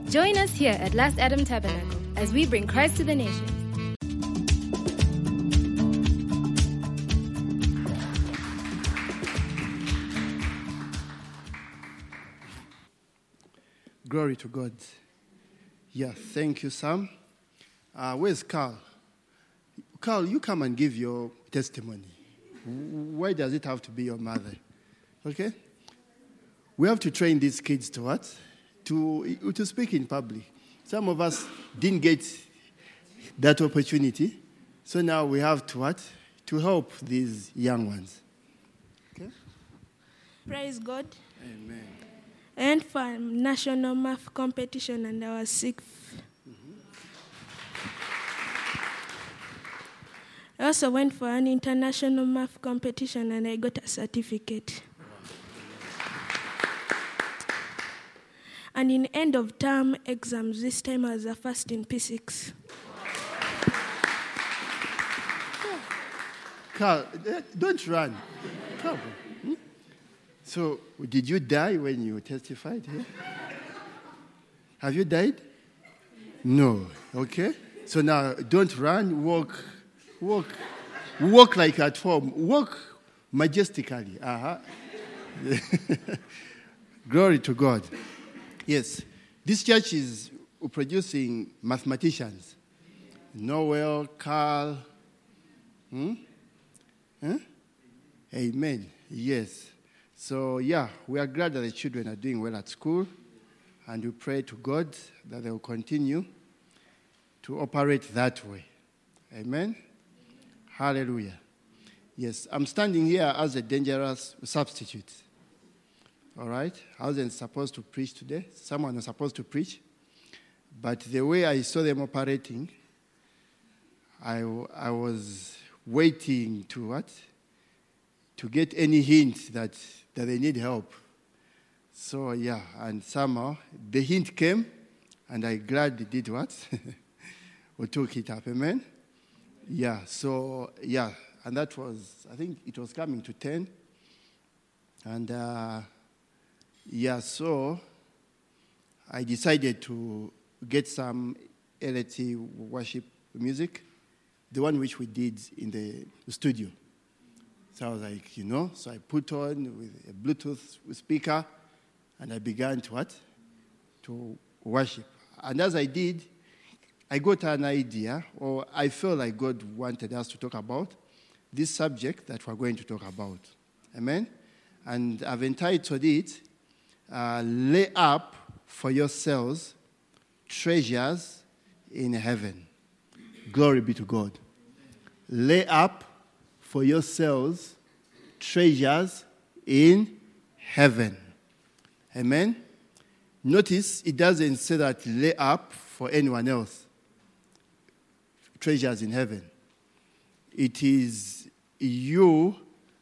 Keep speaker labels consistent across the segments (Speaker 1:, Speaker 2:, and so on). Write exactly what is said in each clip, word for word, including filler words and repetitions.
Speaker 1: Join us here at Last Adam Tabernacle as we bring Christ to the nations.
Speaker 2: Glory to God. Yeah, thank you, Sam. Uh, where's Carl? Carl, you come and give your testimony. Why does it have to be your mother? Okay? We have to train these kids to what? To, to speak in public. Some of us didn't get that opportunity. So now we have to what? To help these young ones. Okay?
Speaker 3: Praise God.
Speaker 2: Amen.
Speaker 3: I went for a national math competition and I was sixth.
Speaker 2: Mm-hmm.
Speaker 3: I also went for an international math competition and I got a certificate. And in end of term exams, this time I was the first in P six.
Speaker 2: Carl, don't run. Come on. Hmm? So, did you die when you testified here? Have you died? No. Okay. So now, don't run. Walk, walk, walk like at home. Walk majestically. Uh-huh. Glory to God. Yes, this church is producing mathematicians. Noel, Carl. Hmm? Huh? Amen. Yes. So, yeah, we are glad that the children are doing well at school. And we pray to God that they will continue to operate that way. Amen. Hallelujah. Yes, I'm standing here as a dangerous substitute. All right? I wasn't supposed to preach today. Someone was supposed to preach. But the way I saw them operating, I, I was waiting to what? To get any hint that, that they need help. So, yeah, and somehow the hint came, and I gladly did what? We took it up, amen? Yeah, so, yeah, and that was, I think it was coming to ten. And, uh, yeah, so I decided to get some L A T worship music, the one which we did in the studio. So I was like, you know, so I put on with a Bluetooth speaker, and I began to what? To worship. And as I did, I got an idea, or I felt like God wanted us to talk about this subject that we're going to talk about. Amen? And I've entitled it, uh, Lay Up for Yourselves Treasures in Heaven. Glory be to God. Lay up for yourselves treasures in heaven. Amen? Notice it doesn't say that lay up for anyone else. Treasures in heaven. It is you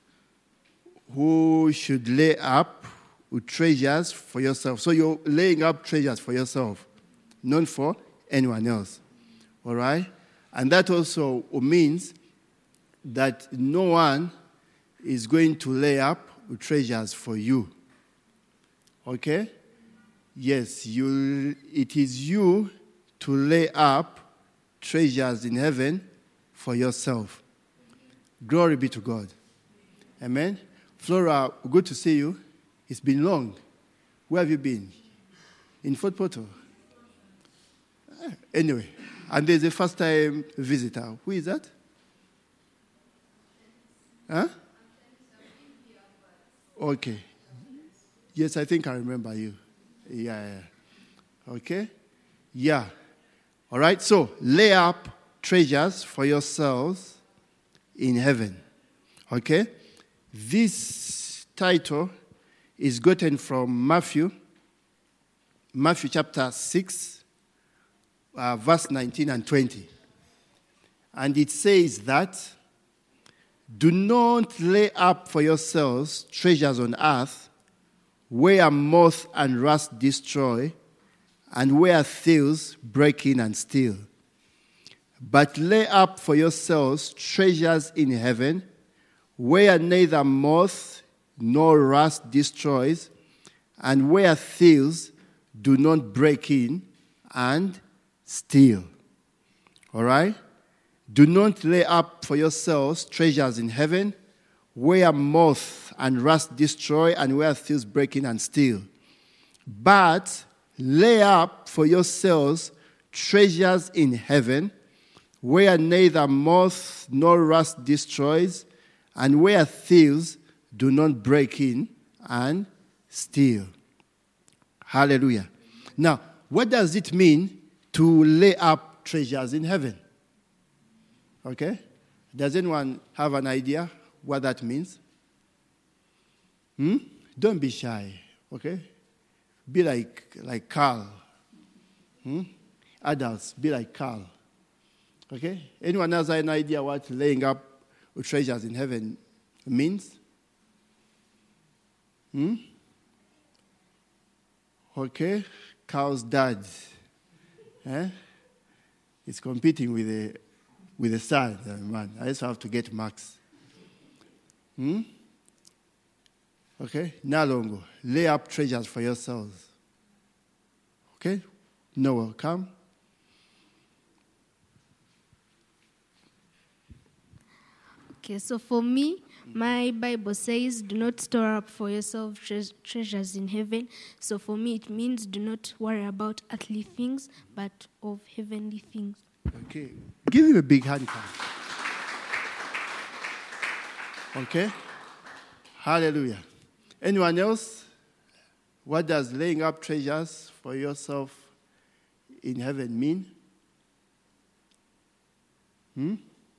Speaker 2: who should lay up treasures for yourself. So you're laying up treasures for yourself, not for anyone else. All right? And that also means that no one is going to lay up treasures for you. Okay? Yes, you. It is you to lay up treasures in heaven for yourself. Glory be to God. Amen? Flora, good to see you. It's been long. Where have you been? In Fort Portal? Anyway, and there's a first-time visitor. Who is that? Huh? Okay. Yes, I think I remember you. Yeah, yeah. Okay? Yeah. All right, so lay up treasures for yourselves in heaven. Okay? This title is gotten from Matthew, Matthew chapter six, uh, verse nineteen and twenty. And it says that, do not lay up for yourselves treasures on earth, where moth and rust destroy, and where thieves break in and steal. But lay up for yourselves treasures in heaven, where neither moth nor rust destroys, and where thieves do not break in and steal. All right? Do not lay up for yourselves treasures in heaven, where moth and rust destroy, and where thieves break in and steal. But lay up for yourselves treasures in heaven, where neither moth nor rust destroys, and where thieves do not break in and steal. Hallelujah. Now, what does it mean to lay up treasures in heaven? Okay? Does anyone have an idea what that means? Hmm? Don't be shy, okay? Be like, like Carl. Hmm? Adults, be like Carl. Okay? Anyone has an idea what laying up treasures in heaven means? Hmm? Okay? Carl's dad. Eh? He's competing with the with the son. Man, I just have to get marks. Hmm? Okay? Nalongo. Lay up treasures for yourselves. Okay? Noah, come.
Speaker 1: Okay, so for me, my Bible says, do not store up for yourself tre- treasures in heaven. So for me, it means do not worry about earthly things, but of heavenly things.
Speaker 2: Okay. Give him a big hand clap. Okay? Hallelujah. Anyone else? What does laying up treasures for yourself in heaven mean? Hmm?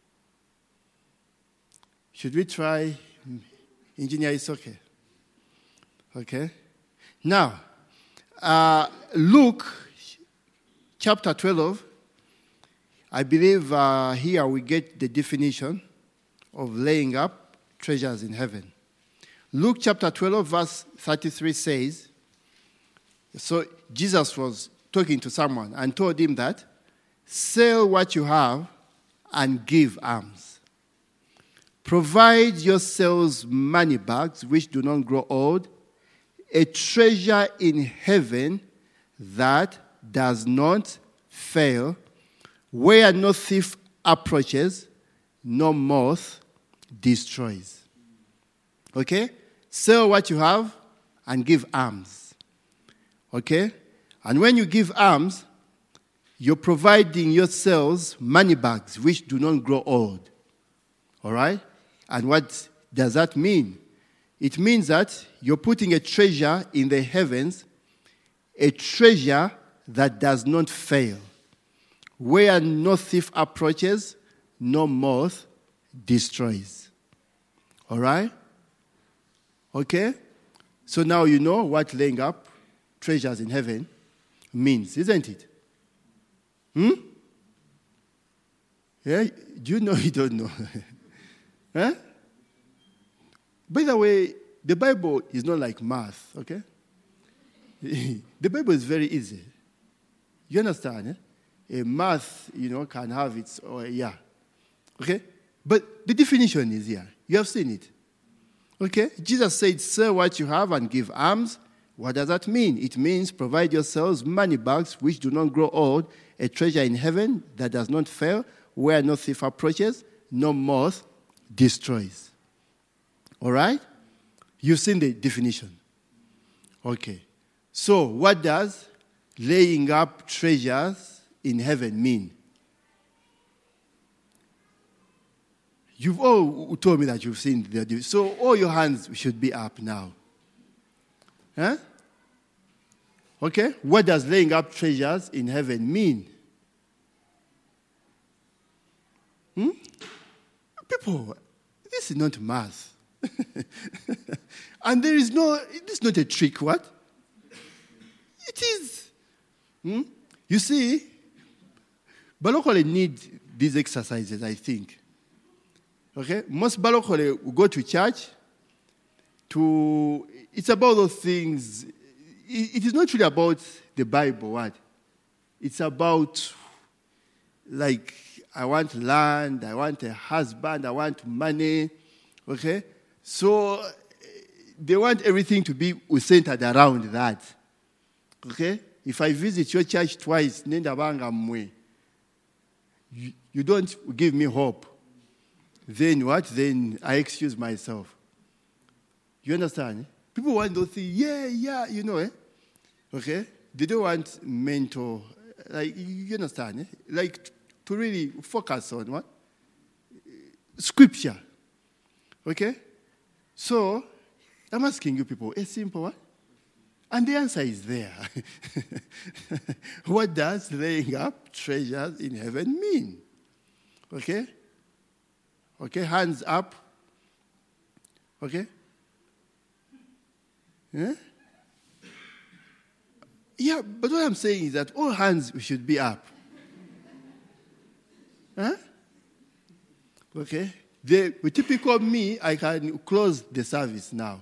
Speaker 2: Should we try? Engineer is okay. Okay? Now, uh, Luke chapter twelve, I believe uh, here we get the definition of laying up treasures in heaven. Luke chapter twelve, verse thirty-three says, so Jesus was talking to someone and told him that, sell what you have and give alms. Provide yourselves money bags which do not grow old, a treasure in heaven that does not fail, where no thief approaches, no moth destroys. Okay? Sell what you have and give alms. Okay? And when you give alms, you're providing yourselves money bags which do not grow old. All right? And what does that mean? It means that you're putting a treasure in the heavens, a treasure that does not fail, where no thief approaches, no moth destroys. All right? Okay? So now you know what laying up treasures in heaven means, isn't it? Hmm? Yeah? Do you know you don't know? Huh? By the way, the Bible is not like math, okay? The Bible is very easy. You understand? Eh? A math, you know, can have its, oh, yeah. Okay? But the definition is here. You have seen it. Okay? Jesus said, sell what you have and give alms. What does that mean? It means provide yourselves money bags which do not grow old, a treasure in heaven that does not fail, where no thief approaches, no moth destroys. All right? You've seen the definition. Okay. So, what does laying up treasures in heaven mean? You've all told me that you've seen the definition. So, all your hands should be up now. Huh? Okay? What does laying up treasures in heaven mean? Hmm? People, this is not math. And there is no, this is not a trick, what? It is. Hmm? You see, Balokole need these exercises, I think. Okay? Most Balokole will go to church to, it's about those things. It, it is not really about the Bible, what? It's about, like, I want land, I want a husband, I want money, okay? So they want everything to be centered around that, okay? If I visit your church twice, nenda banga mwe, you, you don't give me hope. Then what? Then I excuse myself. You understand? People want to say, yeah, yeah, you know, eh? Okay? They don't want mental, like, you understand? Eh? Like, to really focus on what? Scripture. Okay? So, I'm asking you people, a simple what? And the answer is there. What does laying up treasures in heaven mean? Okay? Okay, hands up. Okay? Yeah? Yeah, but what I'm saying is that all hands should be up. Huh? Okay? The, with typical me, I can close the service now.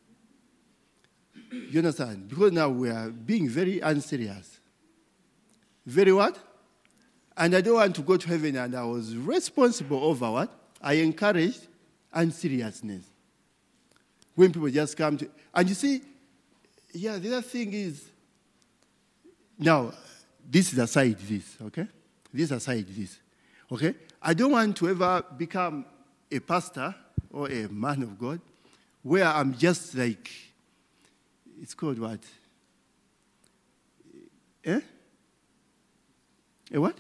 Speaker 2: You understand? Because now we are being very unserious. Very what? And I don't want to go to heaven, and I was responsible over what? I encouraged unseriousness. When people just come to... And you see, yeah, the other thing is... Now, this is aside this, okay? This aside this, okay? I don't want to ever become a pastor or a man of God where I'm just like... It's called what? Eh? A what?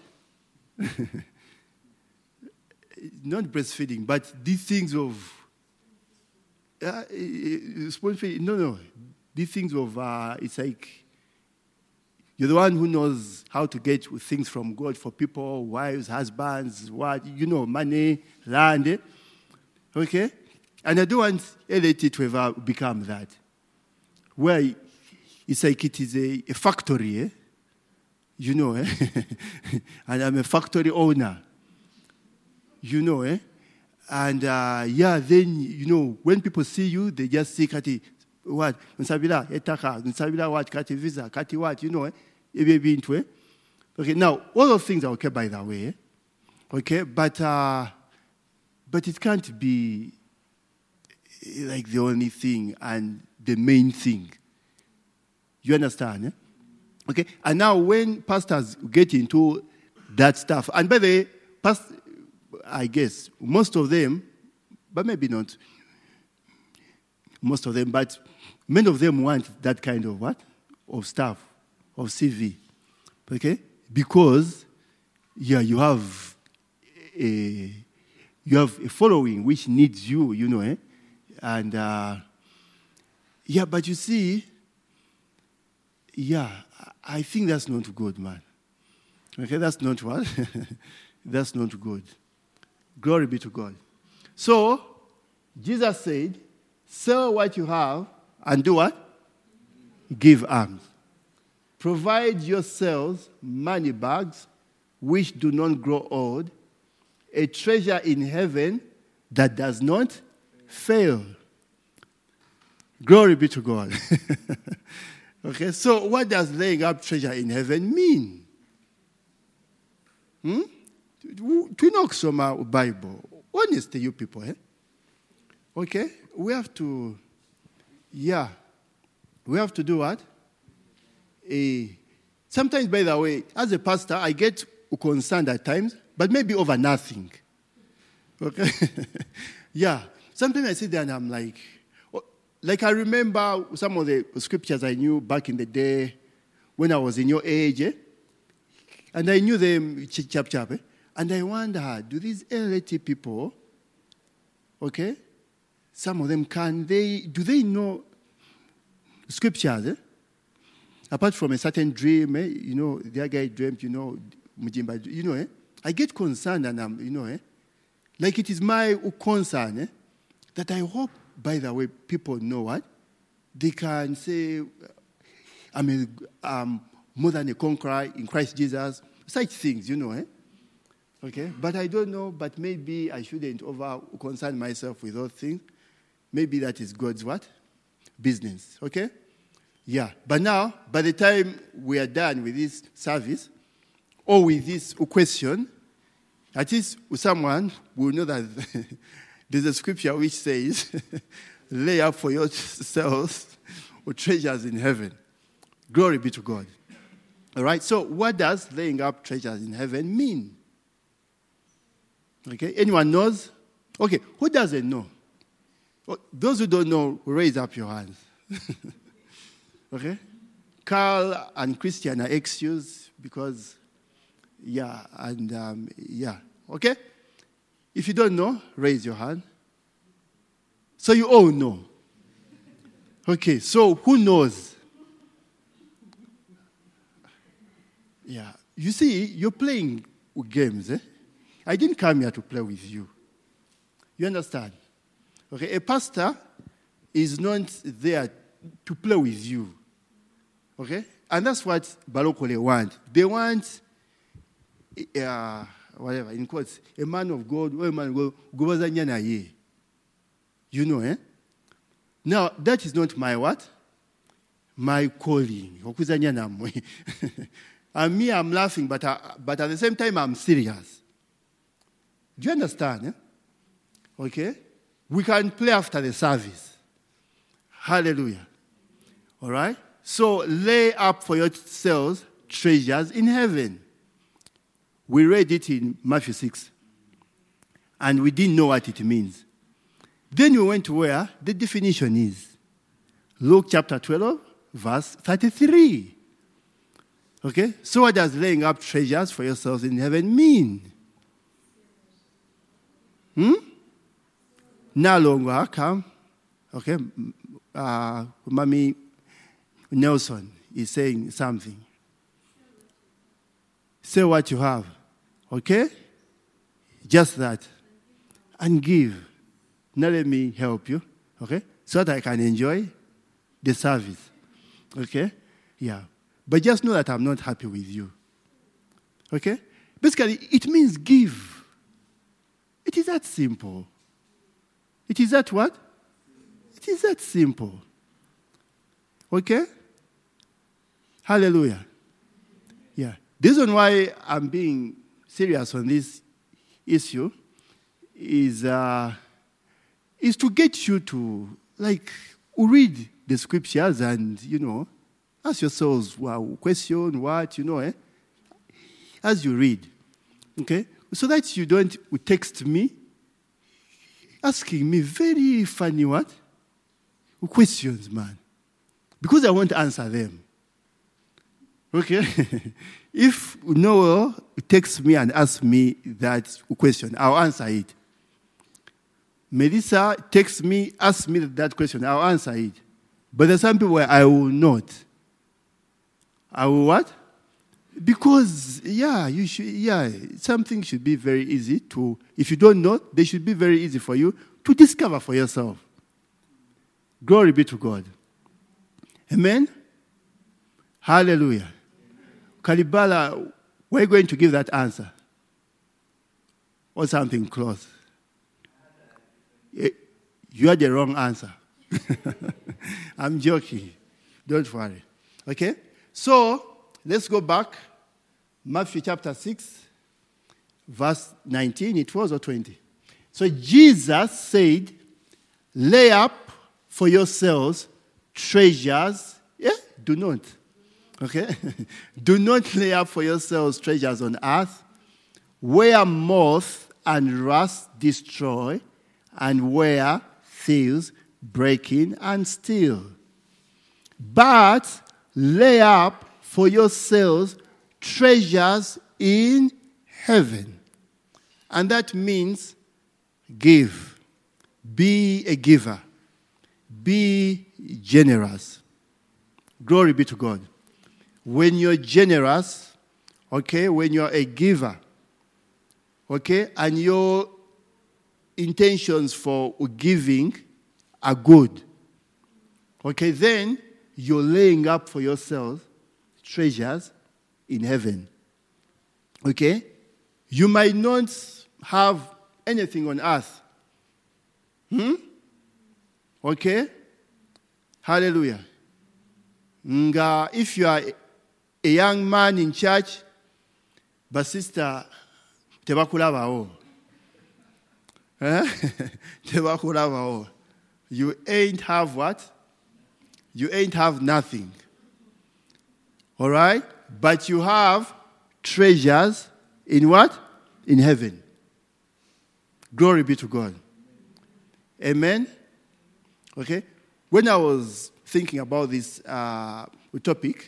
Speaker 2: Not breastfeeding, but these things of... Uh, spoon feeding. No, no. These things of... Uh, it's like... You're the one who knows how to get things from God for people, wives, husbands, what, you know, money, land. Eh? Okay? And I don't want L A T to ever become that. Where it's like it is a, a factory, eh? You know, eh? And I'm a factory owner. You know, eh? And, uh, yeah, then, you know, when people see you, they just see, Kati, what? Nsabila, etaka, Nsabila, what? Kati visa, Kati what? You know, eh? Into, eh? Okay, now, all those things are okay, by the way, eh? Okay, but, uh, but it can't be like the only thing and the main thing. You understand? Eh? Okay? And now when pastors get into that stuff, and by the way, past, I guess, most of them, but maybe not most of them, but many of them want that kind of what? Of stuff, of C V. Okay? Because, yeah, you have a, you have a following which needs you, you know, eh? And, uh, yeah, but you see, yeah, I think that's not good, man. Okay, that's not what? That's not good. Glory be to God. So, Jesus said, sell what you have and do what? Give alms. Provide yourselves money bags which do not grow old, a treasure in heaven that does not fail. Glory be to God. Okay, so what does laying up treasure in heaven mean? Hmm? Tunokusoma Bible. Honestly, you people, eh? Okay, we have to, yeah, we have to do what? A, sometimes, by the way, as a pastor, I get concerned at times, but maybe over nothing. Okay? Yeah. Sometimes I sit there and I'm like, like I remember some of the scriptures I knew back in the day when I was in your age, eh? And I knew them chap chap, eh? And I wonder, do these L A T people, okay, some of them, can they, do they know scriptures, eh? Apart from a certain dream, eh? You know, their guy dreamt, you know, Mujimba, you know, eh? I get concerned and I'm, you know, eh? Like it is my concern, eh? That I hope, by the way, people know what? They can say, I'm, a, I'm more than a conqueror in Christ Jesus. Such things, you know, eh? Okay? But I don't know, but maybe I shouldn't over concern myself with those things. Maybe that is God's what? Business. Okay? Yeah. But now, by the time we are done with this service, or with this question, at least someone will know that there's a scripture which says, lay up for yourselves treasures in heaven. Glory be to God. All right? So what does laying up treasures in heaven mean? Okay? Anyone knows? Okay, who doesn't know? Well, those who don't know, raise up your hands. Okay? Carl and Christian are excused because, yeah, and um, yeah. Okay? If you don't know, raise your hand. So you all know. Okay, so who knows? Yeah. You see, you're playing games, eh? I didn't come here to play with you. You understand? Okay, a pastor is not there to play with you. Okay? And that's what Balokole want. They want, uh, whatever, in quotes, a man of God, or a man of God, you know, eh? Now, that is not my what? My calling. And me, I'm laughing, but, I, but at the same time, I'm serious. Do you understand? Eh? Okay? We can play after the service. Hallelujah. All right? So lay up for yourselves treasures in heaven. We read it in Matthew six. And we didn't know what it means. Then we went to where the definition is. Luke chapter twelve, verse thirty-three. Okay? So what does laying up treasures for yourselves in heaven mean? Hmm? No longer come. Okay? Uh, Mommy Nelson is saying something. Say what you have. Okay? Just that. And give. Now let me help you. Okay? So that I can enjoy the service. Okay? Yeah. But just know that I'm not happy with you. Okay? Basically, it means give. It is that simple. It is that what? It is that simple. Okay? Hallelujah. Yeah. The reason why I'm being serious on this issue is, uh, is to get you to, like, read the scriptures and, you know, ask yourselves, well, question, what, you know, eh? As you read. Okay? So that you don't text me asking me very funny what? Questions, man. Because I won't answer them. Okay? If Noel texts me and asks me that question, I'll answer it. Melissa texts me, asks me that question, I'll answer it. But there's some people where I will not. I will what? Because, yeah, you should, yeah, something should be very easy to, if you don't know, they should be very easy for you to discover for yourself. Glory be to God. Amen? Hallelujah. Kalibala, we're going to give that answer. Or something close. You had the wrong answer. I'm joking. Don't worry. Okay? So, let's go back. Matthew chapter six, verse nineteen, it was, or twenty. So Jesus said, lay up for yourselves treasures. Yeah, do not. Okay? Do not lay up for yourselves treasures on earth, where moth and rust destroy, and where thieves break in and steal. But lay up for yourselves treasures in heaven. And that means give. Be a giver. Be generous. Glory be to God. When you're generous, okay, when you're a giver, okay, and your intentions for giving are good, okay, then you're laying up for yourself treasures in heaven. Okay? You might not have anything on earth. Hmm? Okay? Hallelujah. Nga, if you are a young man in church, but sister, tebakulabao. Eh? Tebakulabao. You ain't have what? You ain't have nothing. All right? but you have treasures in what? In heaven. Glory be to God. Amen? Okay? When I was thinking about this uh, topic,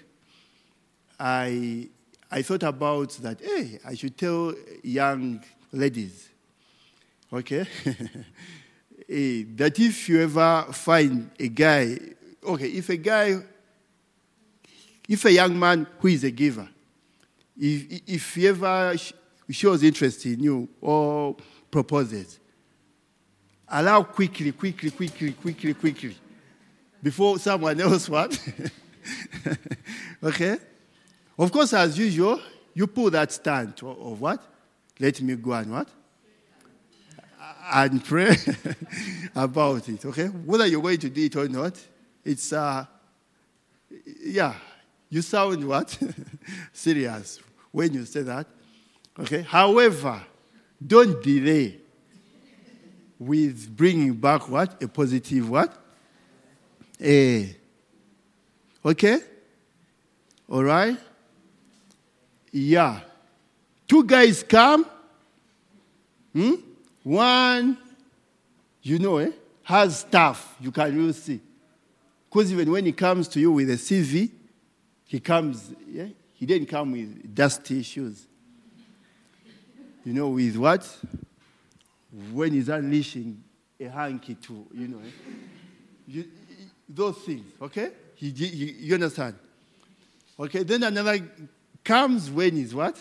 Speaker 2: I I thought about that, hey, I should tell young ladies, okay, hey, that if you ever find a guy, okay, if a guy, if a young man who is a giver, if, if he ever shows interest in you or proposes, allow quickly, quickly, quickly, quickly, quickly, before someone else what? Okay? Of course, as usual, you pull that stand of what? Let me go and what? And pray about it, okay? Whether you're going to do it or not, it's, uh, yeah, you sound what? Serious when you say that, okay? However, don't delay with bringing back what? A positive what? A. Okay? All right? Yeah. Two guys come. Hmm? One, you know, eh, has stuff you can really see. Because even when he comes to you with a C V, he comes, yeah, he didn't come with dusty shoes. You know, with what? When he's unleashing a hanky to, you know, eh, you, those things, okay? You, you, you understand? Okay, then another comes when he's what?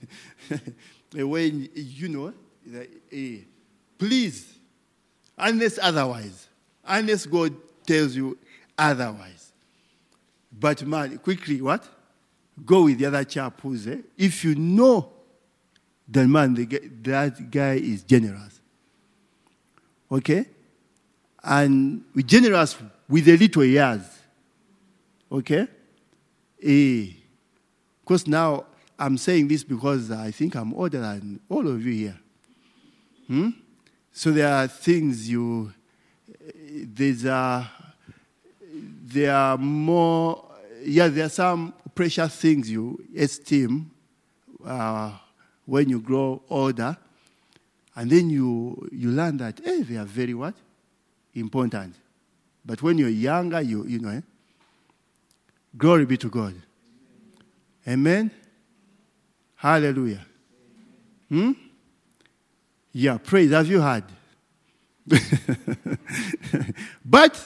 Speaker 2: When, you know, the, uh, please, unless otherwise, unless God tells you otherwise. But man, quickly, what? Go with the other chap who's there. If you know that man, the, that guy is generous. Okay? And we're generous with a little years. Okay? Eh. Because now I'm saying this because I think I'm older than all of you here. Hmm? So there are things you, there's a, there are more, yeah, there are some precious things you esteem uh, when you grow older. And then you, you learn that, hey, they are very what? Important. But when you're younger, you, you know, eh? Glory be to God. Amen? Hallelujah. Hmm? Yeah, praise. Have you heard? But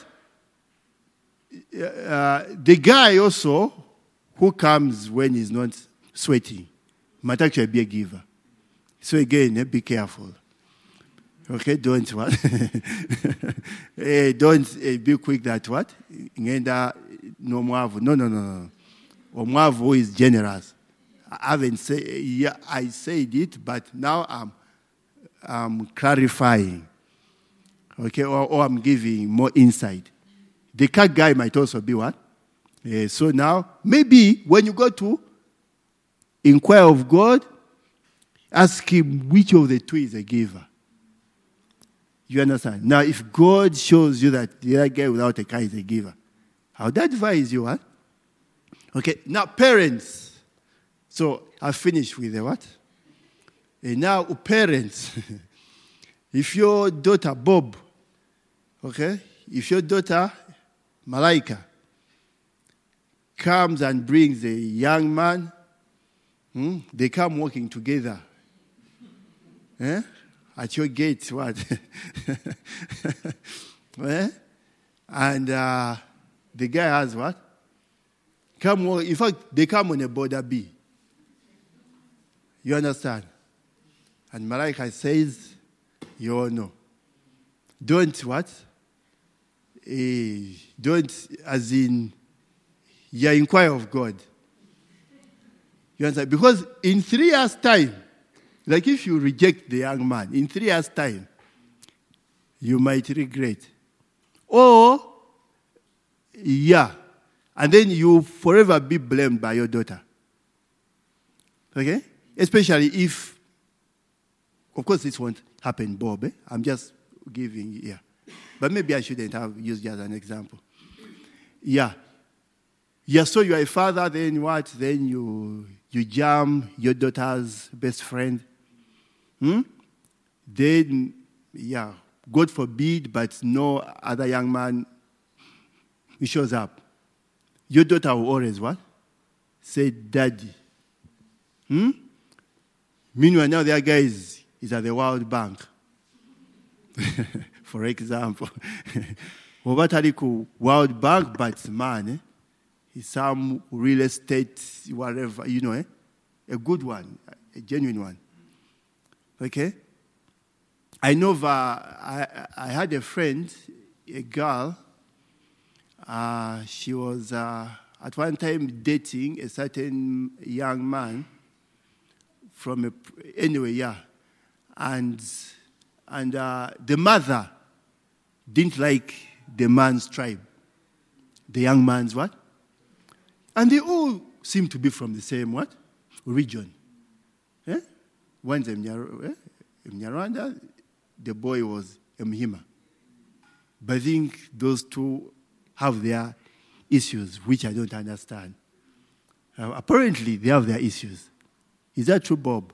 Speaker 2: uh, the guy also who comes when he's not sweating might actually be a giver. So again, eh, be careful. Okay, don't what? eh, don't eh, be quick that what? Ngenda no mwavu. No, no, no, no. Omwavu is generous. I haven't said, yeah, I said it, but now I'm, I'm clarifying. Okay, or, or I'm giving more insight. The cat guy might also be what? Uh, so now, maybe when you go to inquire of God, ask him which of the two is a giver. You understand? Now, if God shows you that the other guy without a car is a giver, I would advise you what? Okay, now parents. So I finished with the what? And now parents. If your daughter Bob, okay, if your daughter Malaika comes and brings a young man, hmm, they come working together. Eh? At your gate, what? eh? And uh, the guy has what? Come on, in fact, they come on a border B. You understand? And Malaika says, you all know. Don't what? Eh, don't, as in, you inquire of God. You understand? Because in three years' time, like if you reject the young man, in three years' time, you might regret. Or, yeah, and then you forever be blamed by your daughter. Okay? Especially if, of course this won't happen, Bob. Eh? I'm just giving, yeah. But maybe I shouldn't have used just an example. Yeah. Yeah, so you are a father, then what? Then you you jam your daughter's best friend. Hmm? Then, yeah, God forbid, but no other young man who shows up. Your daughter will always what? Say, Daddy. Hmm? Meanwhile, now their guy is, is at the World Bank. For example. Wabatariku World Bank, but man, eh? He's some real estate, whatever, you know, eh? A good one, a genuine one. Okay? I know that I, I had a friend, a girl, uh, she was uh, at one time dating a certain young man from a, anyway, yeah. And, and uh, the mother didn't like the man's tribe. The young man's what? And they all seem to be from the same what? Region. Eh? One's a Mnyarwanda, the boy was a Mhima. But I think those two have their issues, which I don't understand. Uh, apparently, they have their issues. Is that true, Bob?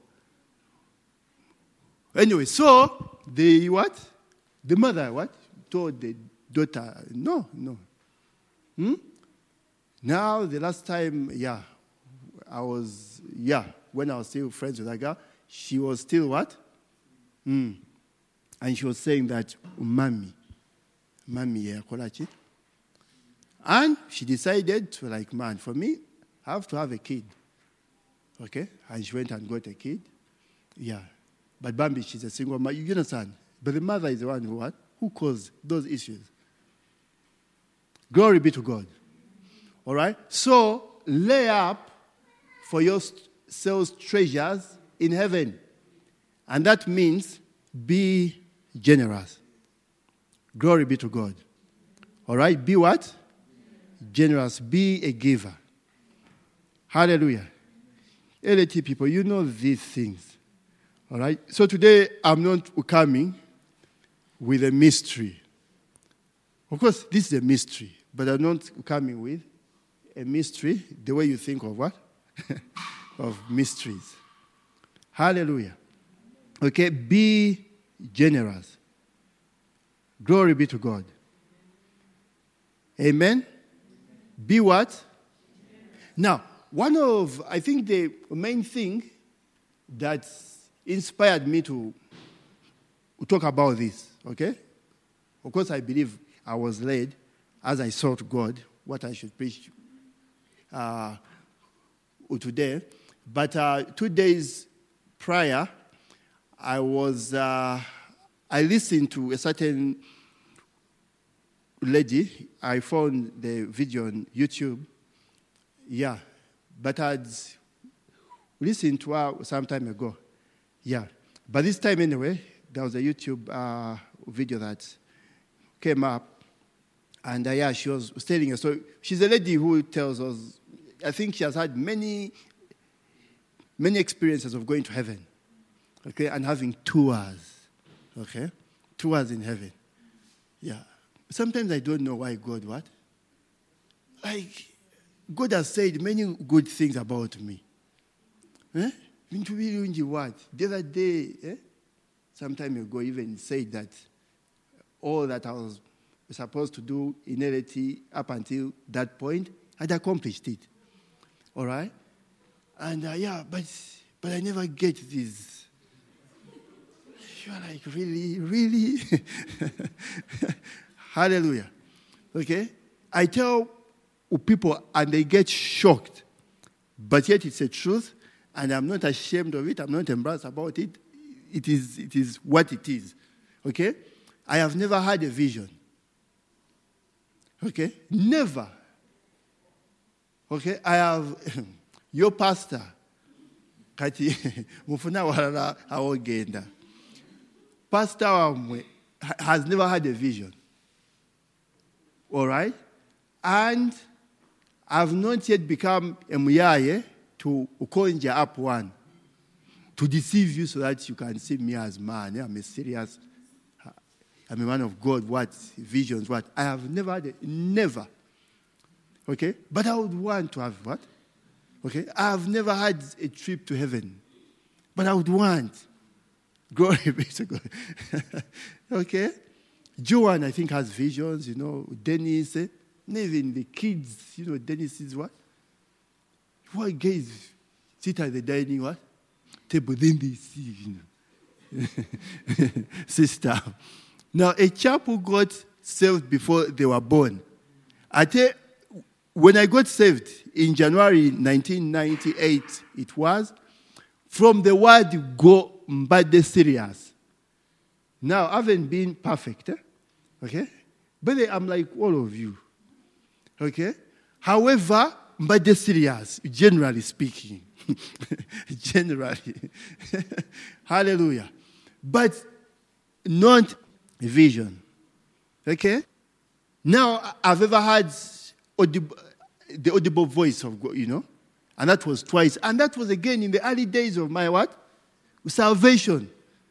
Speaker 2: Anyway, so the what? The mother what? Told the daughter, no, no. Hmm? Now, the last time, yeah, I was, yeah, when I was still friends with that girl, she was still what? Hmm. And she was saying that, Mami, Mami, yeah, Kolachi. And she decided to, like, man, for me, I have to have a kid. Okay? And she went and got a kid. Yeah. But Bambi, she's a single mother. You understand? But the mother is the one who what? Who caused those issues. Glory be to God. All right? So, lay up for yourselves treasures in heaven. And that means be generous. Glory be to God. All right? Be what? Generous. Be a giver. Hallelujah. L A T people, you know these things. All right? So today, I'm not coming with a mystery. Of course, this is a mystery, but I'm not coming with a mystery the way you think of what? Of mysteries. Hallelujah. Okay? Be generous. Glory be to God. Amen? Be what? Now, one of, I think the main thing that inspired me to talk about this, okay? Of course, I believe I was led as I sought God what I should preach uh, today. But uh, two days prior, I was, uh, I listened to a certain lady. I found the video on YouTube. Yeah. But I'd listened to her some time ago. Yeah. But this time anyway, there was a YouTube uh, video that came up. And uh, yeah, she was telling us. So she's a lady who tells us, I think she has had many, many experiences of going to heaven. Okay, and having tours. Okay? Tours in heaven. Yeah. Sometimes I don't know why God what? Like, God has said many good things about me. Eh? What? The other day, eh? some time ago, even said that all that I was supposed to do in L A T up until that point, I'd accomplished it. All right? And uh, yeah, but but I never get this. You're like, really, really? Hallelujah. Okay? I tell people and they get shocked. But yet it's a truth, and I'm not ashamed of it. I'm not embarrassed about it. It is, it is what it is. Okay? I have never had a vision. Okay? Never. Okay? I have your pastor. Kati mufuna walala awogenda. Pastor wamwe has never had a vision. All right? And I've not yet become a muyaye to conjure up one, to deceive you so that you can see me as man. I'm a serious, I'm a man of God. What? Visions, what? I have never had a, never. Okay? But I would want to have what? Okay? I've never had a trip to heaven. But I would want. Glory be to God. Okay? Joanne, I think, has visions, you know. Dennis, eh? Even the kids, you know, Dennis is what? What guys sit at the dining what? Table, then they see, you know. Sister. Now, a chap who got saved before they were born. I tell when I got saved in January nineteen ninety-eight, it was, from the word go, mbade serious. Now, I haven't been perfect, eh? Okay? But I'm like all of you. Okay? However, mbade serious, generally speaking. Generally. Hallelujah. But not vision. Okay? Now, I've ever had audible, the audible voice of God, you know? And that was twice. And that was again in the early days of my what? Salvation.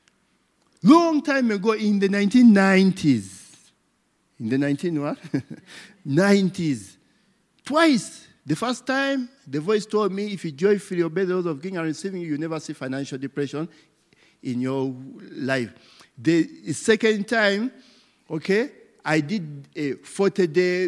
Speaker 2: Long time ago in the nineteen nineties. In the nineteen what? nineties. Twice. The first time, the voice told me, if you joyfully obey the laws of King and receiving you, you never see financial depression in your life. The second time, okay, I did a forty-day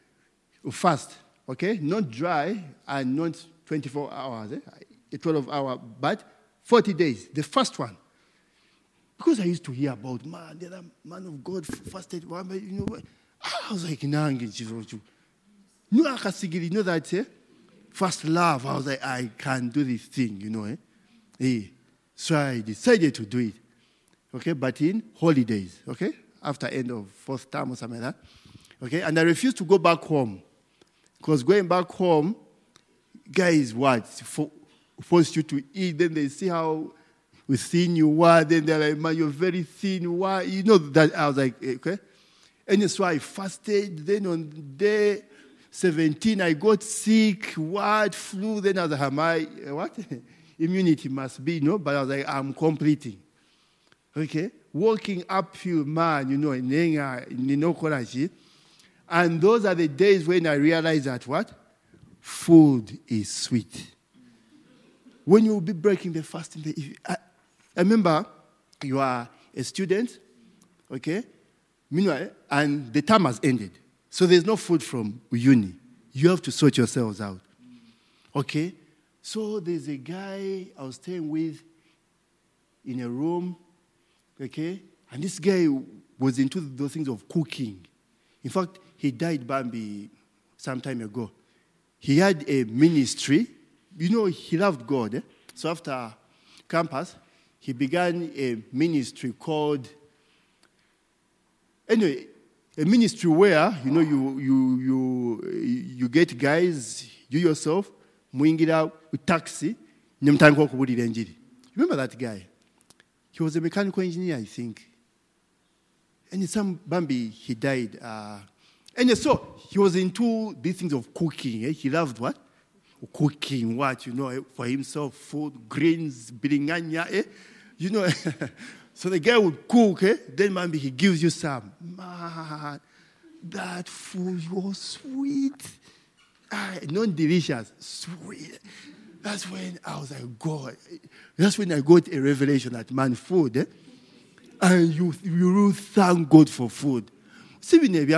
Speaker 2: fast, okay? Not dry and not twenty-four hours, eh? A twelve-hour, but forty days. The first one. Because I used to hear about, man, the other man of God fasted, you know, I was like, nah, you know, you know that, eh? First love, I was like, I can do this thing, you know, eh? Hey. So I decided to do it, okay, but in holidays, okay, after end of fourth term or something like that, okay, and I refused to go back home, because going back home, guys, what, for, force you to eat, then they see how thin you are, then they're like, man, you're very thin, why, you know, that I was like, okay, and so I fasted, then on day seventeen, I got sick, what, flu, then I was like, am I, what? Immunity must be, you know, but I was like, I'm completing. Okay? Walking uphill, man, you know, in Ninokorashi. And those are the days when I realized that what? Food is sweet. When you will be breaking the fast, in the, I, I remember you are a student, okay? Meanwhile, and the term has ended. So there's no food from uni. You have to sort yourselves out. Okay? So there's a guy I was staying with in a room, okay? And this guy was into those things of cooking. In fact, he died, Bambi, some time ago. He had a ministry. You know, he loved God. Eh? So after campus, he began a ministry called, anyway, a ministry where, you know, you you you you get guys, you yourself, mwingira taxi, nyemtango kubulira enjiri. Remember that guy? He was a mechanical engineer, I think. And some Bambi, he died. Uh, and so he was into these things of cooking. Eh? He loved what? Cooking, what, you know, for himself, food, grains, biringanya, eh? You know. So the guy would cook, eh? Then Bambi, he gives you some. Man, that food was sweet. Ah, not delicious, sweet. That's when I was like, God. That's when I got a revelation that, man, food, eh? And you, you will thank God for food. See,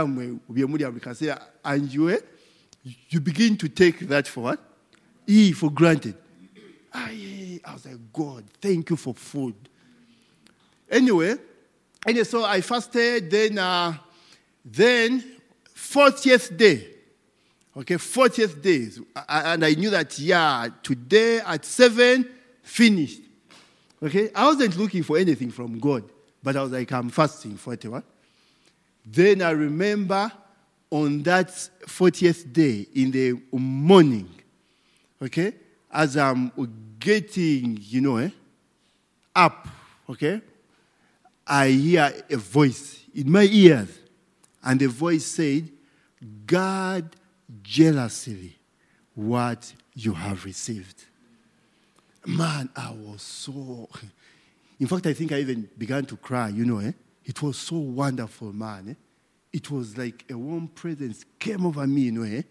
Speaker 2: and you, eh? You begin to take that for what? E for granted. I, I was like, God, thank you for food. Anyway, and so I fasted, then, uh, then fortieth day. Okay, fortieth days. And I knew that, yeah, today at seven, finished. Okay, I wasn't looking for anything from God, but I was like, I'm fasting, forty-one. Then I remember on that fortieth day in the morning, okay, as I'm getting, you know, eh, up, okay, I hear a voice in my ears. And the voice said, God jealously what you have received. Man, I was so... In fact, I think I even began to cry, you know, eh? It was so wonderful, man. Eh? It was like a warm presence came over me, you know, eh?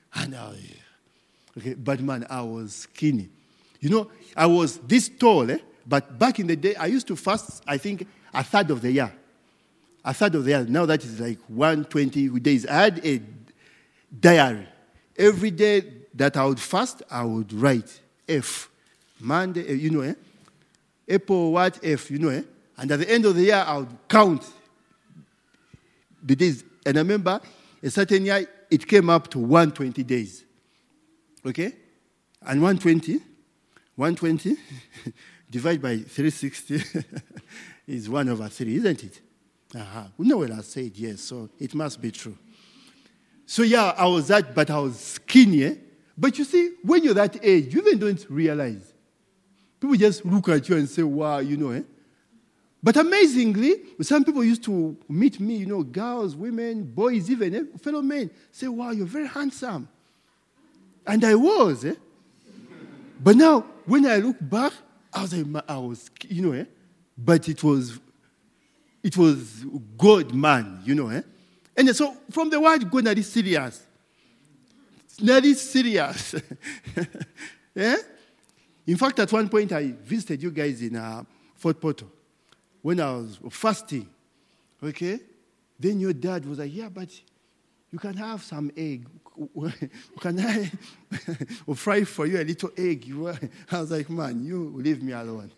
Speaker 2: And I, okay, but man, I was skinny. You know, I was this tall, eh? But back in the day, I used to fast, I think, a third of the year. A third of the year. Now that is like one hundred twenty days. I had a diary. Every day that I would fast, I would write F. Monday, you know, eh? April, what, F, you know, eh? And at the end of the year, I would count the days. And I remember a certain year, it came up to one hundred twenty days. Okay? And one hundred twenty, one hundred twenty divided by three hundred sixty is one over three, isn't it? Uh-huh. No one has said yes, so it must be true. So yeah, I was that, but I was skinny. Eh? But you see, when you're that age, you even don't realize. People just look at you and say, wow, you know, eh? But amazingly, some people used to meet me, you know, girls, women, boys, even eh? fellow men, say, wow, you're very handsome. And I was, eh? But now, when I look back, I was, like, I was, you know, eh? But it was, it was God, man, you know, eh? And so, from the word God, that is serious. That is serious. Yeah? In fact, at one point, I visited you guys in uh, Fort Portal when I was fasting. Okay? Then your dad was like, yeah, but you can have some egg. Can I fry for you a little egg? I was like, man, you leave me alone.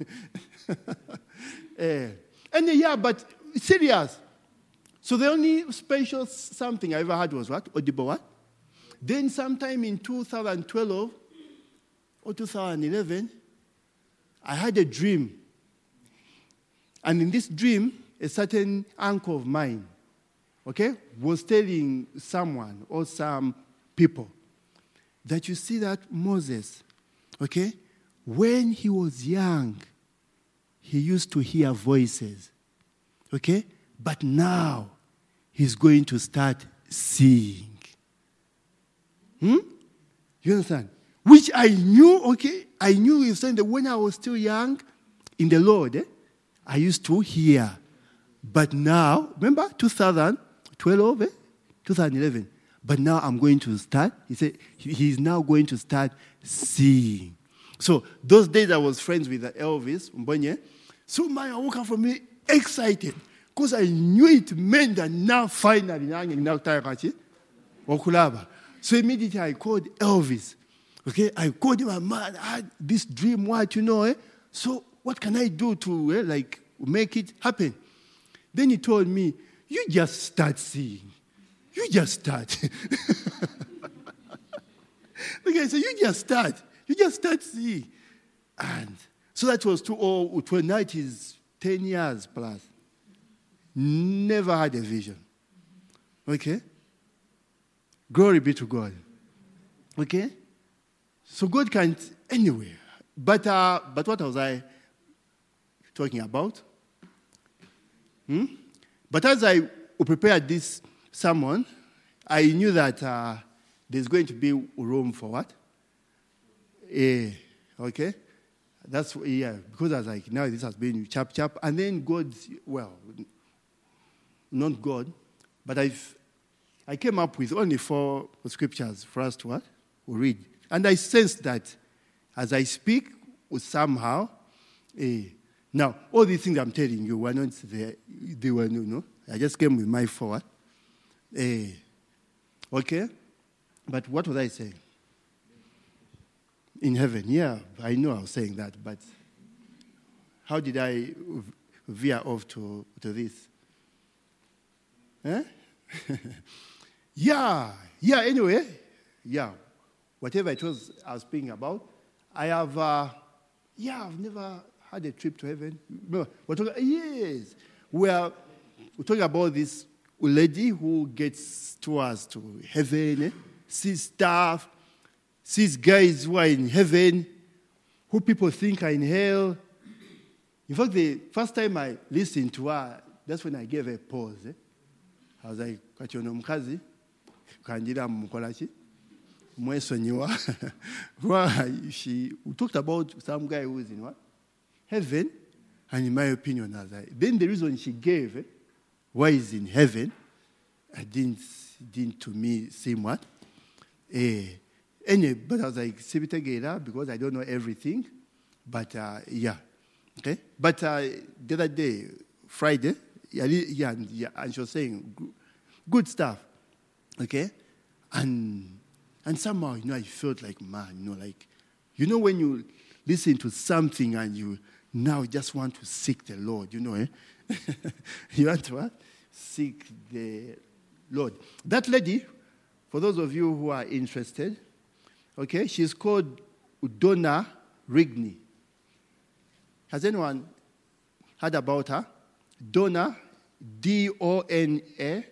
Speaker 2: yeah. And uh, yeah, but serious. So the only special something I ever had was what? Audible what? Then sometime in two thousand twelve or two thousand eleven, I had a dream. And in this dream, a certain uncle of mine, okay, was telling someone or some people that you see that Moses, okay, when he was young, he used to hear voices, okay, but now he's going to start seeing. Hmm? You understand? Which I knew, okay, I knew he was saying that when I was still young in the Lord, eh, I used to hear. But now, remember two thousand twelve, eh? two thousand eleven. But now I'm going to start, he said, he's now going to start seeing. So those days I was friends with Elvis Mbonye. So man, I woke up from me excited because I knew it meant that now finally, now Okulaba. So immediately I called Elvis. Okay, I called him, man, I had this dream, what, you know, eh? So what can I do to, eh, like, make it happen? Then he told me, you just start seeing. You just start. The guy said, you just start. You just start seeing. And so that was two, oh, tonight is ten years plus. Never had a vision. Okay? Glory be to God. Okay? So God can't anywhere. But uh, but what was I talking about? Hmm? But as I prepared this sermon, I knew that uh, there's going to be room for what? Eh, okay? That's, yeah, because I was like, now this has been chap chap. And then God, well, not God, but I've, I came up with only four scriptures for us to what? Read. And I sensed that as I speak, somehow, eh, now, all these things I'm telling you were not there. They were, no, no. I just came with my forward. Eh, okay? But what was I saying? In heaven, yeah, I know I was saying that, but how did I veer off to, to this? Eh? yeah, yeah, anyway, yeah. Whatever it was I was speaking about, I have, uh, yeah, I've never had a trip to heaven. No, we're talking, yes, we're, we're talking about this lady who gets tours to heaven, eh? Sees stuff, sees guys who are in heaven, who people think are in hell. In fact, the first time I listened to her, that's when I gave her a pause. Eh? I was like, Kachono mkazi, kanjira mukolachi. She we talked about some guy who was in what? Heaven. And in my opinion, as I, then the reason she gave eh, why he's in heaven, I didn't, didn't to me seem what? Eh, anyway, but I was like, Sibitegera, because I don't know everything. But uh, yeah, okay. But uh, the other day, Friday, yeah, yeah, and, yeah, and she was saying good stuff, okay. And and somehow, you know, I felt like, man, you know, like, you know, when you listen to something and you now just want to seek the Lord, you know, eh? You want to what? Seek the Lord. That lady, for those of you who are interested, okay, she's called Donna Rigney. Has anyone heard about her? Donna, D O N A.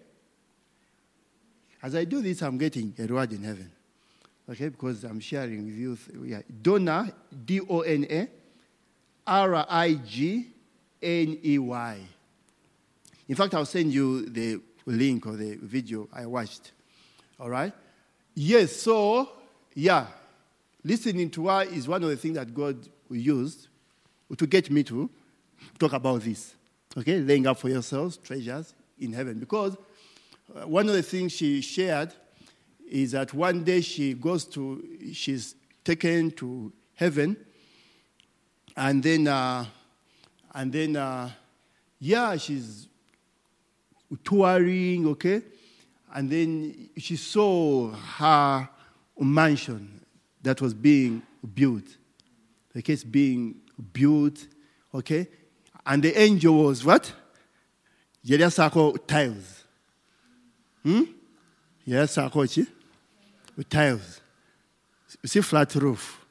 Speaker 2: As I do this, I'm getting a reward in heaven. Okay, because I'm sharing with you. Yeah. Donna, D O N A, R I G N E Y. In fact, I'll send you the link or the video I watched. All right? Yes, so, yeah, listening to her is one of the things that God used to get me to talk about this. Okay, laying up for yourselves treasures in heaven. Because uh, one of the things she shared is that one day she goes to, she's taken to heaven, and then, uh, and then, uh, yeah, she's touring, okay, and then she saw her mansion that was being built. Okay, it's being built, okay, and the angel was what? Yellow circle tiles. Hmm? Yellow circle with tiles. You see flat roof.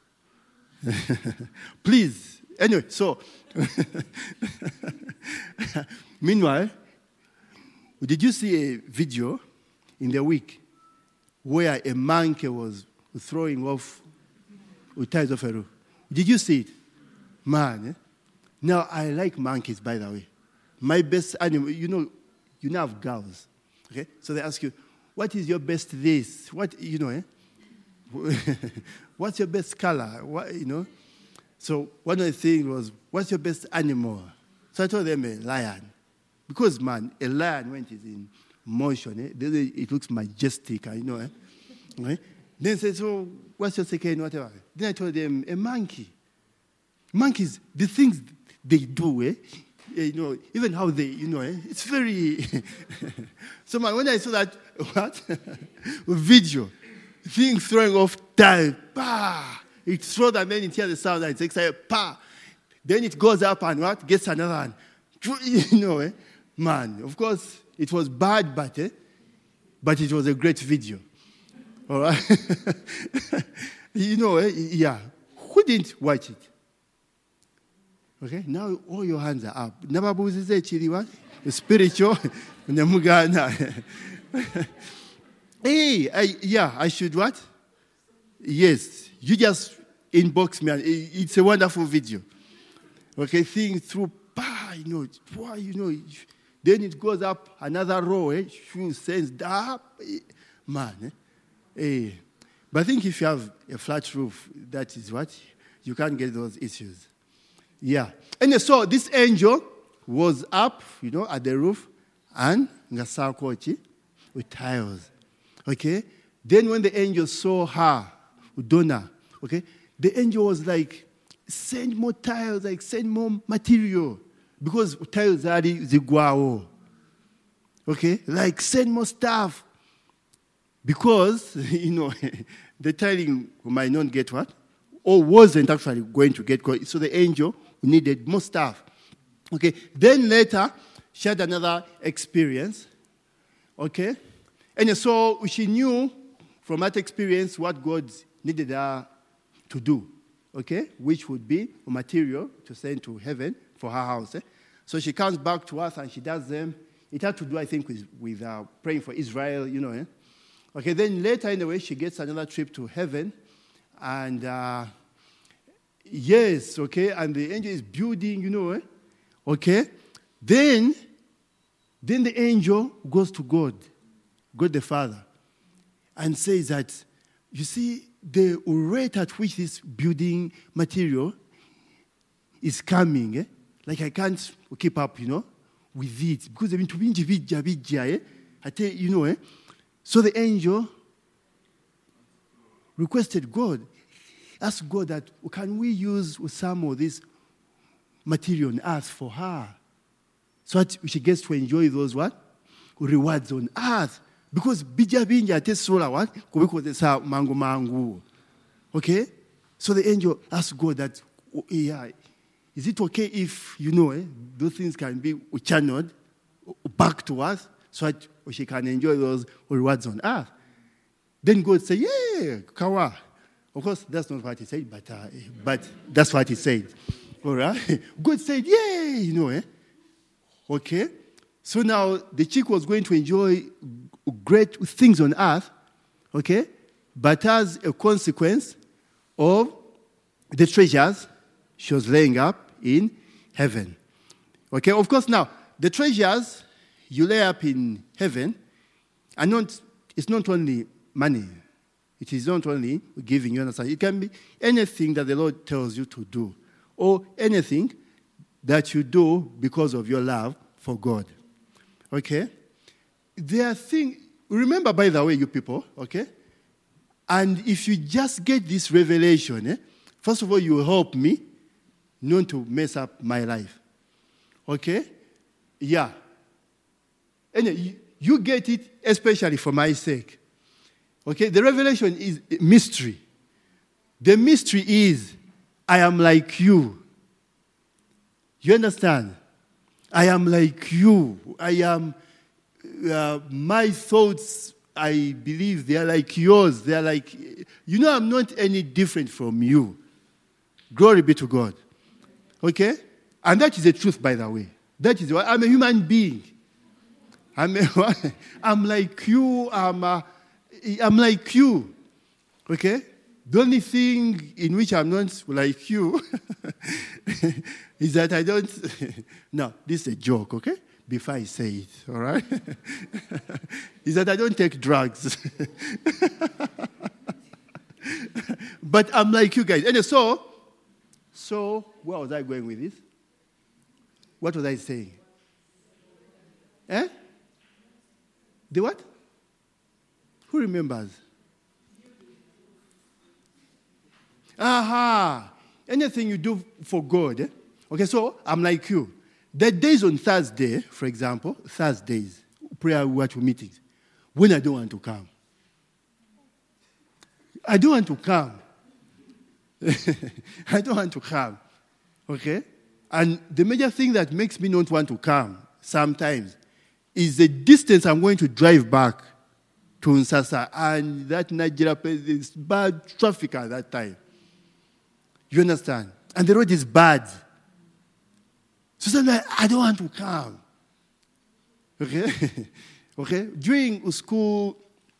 Speaker 2: Please. Anyway, so meanwhile, did you see a video in the week where a monkey was throwing off with tiles off a roof? Did you see it? Man, eh? Now, I like monkeys, by the way. My best animal, you know, you now have girls, okay? So they ask you, what is your best this? What, you know, eh? What's your best color? What, you know? So one of the things was, what's your best animal? So I told them a lion. Because, man, a lion, when it is in motion, eh, it looks majestic, you know, eh? Okay? Then they said, so what's your second, whatever? Then I told them, a monkey. Monkeys, the things they do, eh? You know, even how they, you know, eh? It's very... So, man, when I saw that, what? Video, thing throwing off tile, pa! It throws and then it hears the sound and it's excited, pa! Then it goes up and what? Gets another one. You know, eh? Man, of course, it was bad, but, eh? But it was a great video. All right? You know, eh? Yeah. Who didn't watch it? Okay, now all your hands are up. Nababuzize chiliwa, spiritual, nemugana. Hey, I, yeah, I should what? Yes, you just inbox me. And it's a wonderful video. Okay, things through, bah, you know, why, you know, then it goes up another row. Eh? Shoe sends up, man. Eh? Hey, but I think if you have a flat roof, that is what you can't get those issues. Yeah. And so this angel was up, you know, at the roof and ngasakochi with tiles. Okay? Then when the angel saw her, Donna, okay, the angel was like, send more tiles, like send more material. Because tiles are the guao. Okay? Like send more stuff. Because, you know, the tiling might not get what? Or wasn't actually going to get caught. So the angel needed more stuff. Okay. Then later, she had another experience. Okay. And so she knew from that experience what God needed her to do. Okay. Which would be a material to send to heaven for her house. Eh? So she comes back to us and she does them. It had to do, I think, with, with uh, praying for Israel, you know. Eh? Okay. Then later, anyway, she gets another trip to heaven. And... Uh, Yes, okay, and the angel is building, you know, eh? Okay. Then, then the angel goes to God, God the Father, and says that, you see, the rate at which this building material is coming, eh? Like I can't keep up, you know, with it. Because I mean, to be eh? I tell you, you know, eh? So the angel requested God, asked God that, can we use some of this material on earth for her? So that she gets to enjoy those what? Rewards on earth. Because bija binja ate sola what? Kubikozesa mangu mangu. Okay? So the angel asked God that, oh, yeah, is it okay if, you know, eh, those things can be channeled back to us so that she can enjoy those rewards on earth? Then God said, yeah, kawa. Of course, that's not what he said, but, uh, but that's what he said. All right? God said, yeah, you know, eh? Okay? So now the chick was going to enjoy great things on earth, okay? But as a consequence of the treasures she was laying up in heaven. Okay? Of course, now, the treasures you lay up in heaven are not, it's not only money. It is not only giving, you understand. It can be anything that the Lord tells you to do, or anything that you do because of your love for God. Okay? There are things, remember, by the way, you people, okay? And if you just get this revelation, eh, first of all, you help me not to mess up my life. Okay? Yeah. And you, you get it especially for my sake. Okay? The revelation is mystery. The mystery is, I am like you. You understand? I am like you. I am, uh, my thoughts, I believe they are like yours. They are like, you know, I'm not any different from you. Glory be to God. Okay? And that is the truth, by the way. That is what, I'm a human being. I'm, a, I'm like you. I'm, a, I'm like you. Okay? The only thing in which I'm not like you is that I don't... No, this is a joke, okay? Before I say it, all right? Is that I don't take drugs. But I'm like you guys. And so, so where was I going with this? What was I saying? Eh? The what? Who remembers? Aha! Anything you do for God. Eh? Okay, so I'm like you. The days on Thursday, for example, Thursdays, prayer watch meetings, when I don't want to come. I don't want to come. I don't want to come. Okay? And the major thing that makes me not want to come sometimes is the distance I'm going to drive back to Nsasa. And that Nigeria place is bad traffic at that time. You understand? And the road is bad. So sometimes I don't want to come. Okay? Okay? During school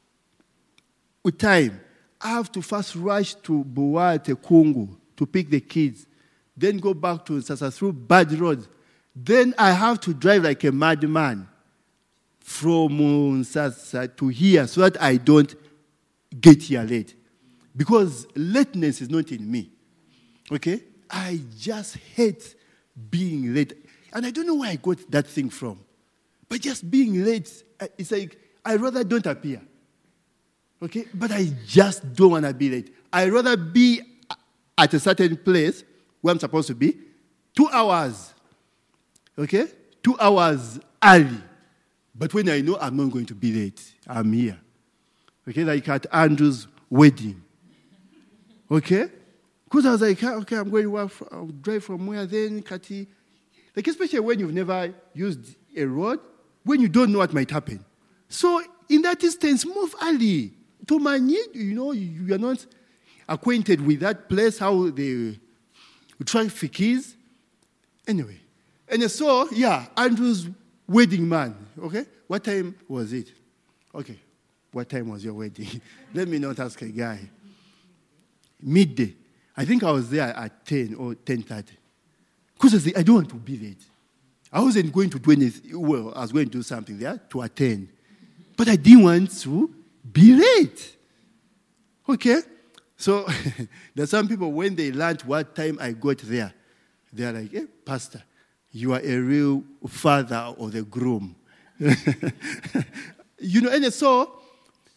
Speaker 2: time, I have to first rush to Buwate, Kungu, to pick the kids. Then go back to Nsasa through bad roads. Then I have to drive like a madman from Nsasa to here so that I don't get here late. Because lateness is not in me. Okay? I just hate being late. And I don't know where I got that thing from. But just being late, it's like, I rather don't appear. Okay? But I just don't want to be late. I rather be at a certain place where I'm supposed to be two hours. Okay? Two hours early. But when I know I'm not going to be late, I'm here. Okay? Like at Andrew's wedding. Okay? Because I was like, okay, I'm going to work, I'll drive from where then, Kati. Like, especially when you've never used a road, when you don't know what might happen. So, in that instance, move early. To Mani, you know, you are not acquainted with that place, how the traffic is. Anyway. And so, yeah, Andrew's wedding man, okay? What time was it? Okay, what time was your wedding? Let me not ask a guy. Midday. I think I was there at ten or ten thirty. Because I, I don't want to be late. I wasn't going to do anything. Well, I was going to do something there to attend. But I didn't want to be late. Okay? So, there's some people, when they learned what time I got there, they're like, hey, Pastor, you are a real father of the groom. You know, and so,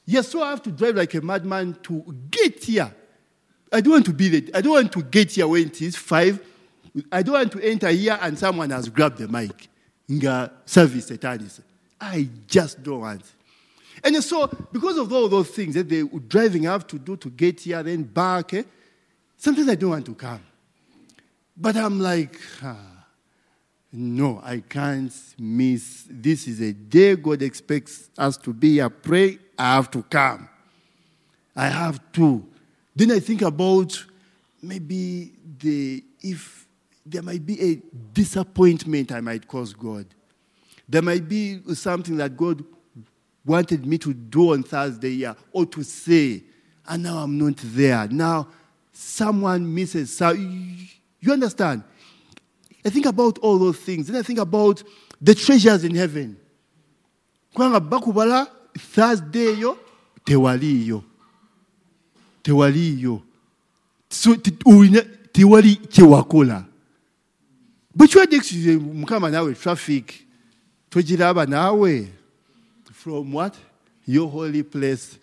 Speaker 2: Yes, so I have to drive like a madman to get here. I don't want to be there. I don't want to get here when it is five. I don't want to enter here and someone has grabbed the mic. Nga service eternity. I just don't want. And so, because of all those things that they driving have to do to get here, then back, eh, sometimes I don't want to come. But I'm like, ah, no, I can't miss. This is a day God expects us to be here. Pray, I have to come. I have to. Then I think about maybe the if there might be a disappointment I might cause God. There might be something that God wanted me to do on Thursday here or to say, and now I'm not there. Now someone misses. So you understand? I think about all those things. Then I think about the treasures in heaven. Kwanga bakubala Thursday yo tewali yo. Tewali yo. So tewali chewakola. But you are the mukama nawe traffic. Tojiraba nawe. From what? Your holy place.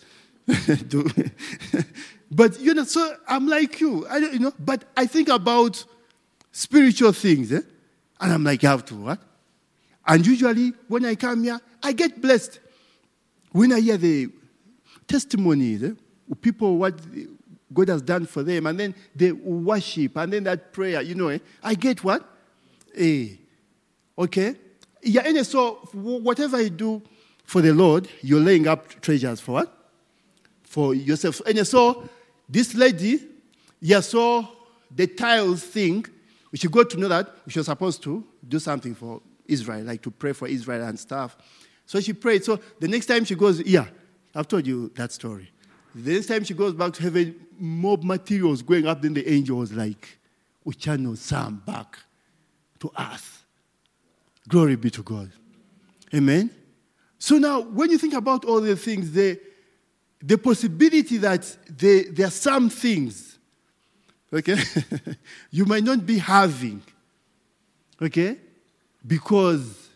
Speaker 2: But you know, so I'm like you. I don't, you know, but I think about spiritual things, eh? And I'm like, I have to what? And usually when I come here, I get blessed. When I hear the testimonies, eh? People what God has done for them, and then they worship, and then that prayer, you know, eh? I get what? Eh. Okay? Yeah, and so whatever you do for the Lord, you're laying up treasures for what? For yourself. And so this lady, yeah, saw the tiles thing. She got to know that she was supposed to do something for Israel, like to pray for Israel and stuff. So she prayed. So the next time she goes, yeah, I've told you that story. The next time she goes back to heaven, more materials going up. Then the angel was like, we channel some back to earth. Glory be to God. Amen. So now, when you think about all the things, the, the possibility that they, there are some things, okay, you might not be having, okay, because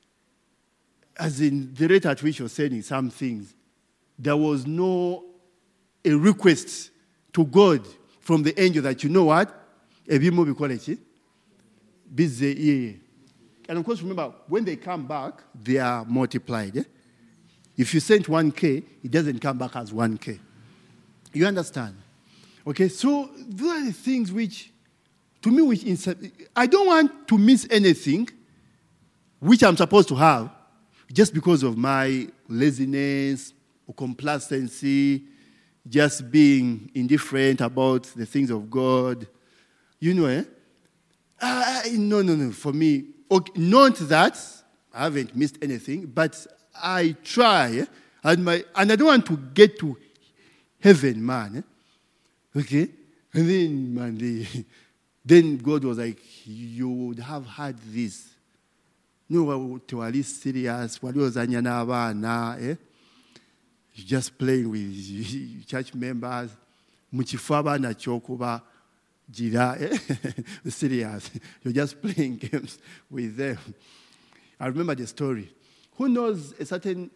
Speaker 2: as in the rate at which you're sending some things, there was no a request to God from the angel that, you know what, a bit more quality, busy, yeah. And of course, remember, when they come back, they are multiplied. Eh? If you sent one K, it doesn't come back as one K. You understand? Okay, so those are the things which, to me, which I don't want to miss anything which I'm supposed to have just because of my laziness or complacency, just being indifferent about the things of God. You know, eh? Uh, no, no, no. For me, okay, not that I haven't missed anything, but I try, eh? and my and I don't want to get to heaven, man. Eh? Okay, and then man, they, then God was like, you would have had this. No, to at least serious. What was Anyanaba eh? Just playing with church members. Muchifaba na chokoba. Jira, eh? Serious. You're just playing games with them. I remember the story. Who knows a certain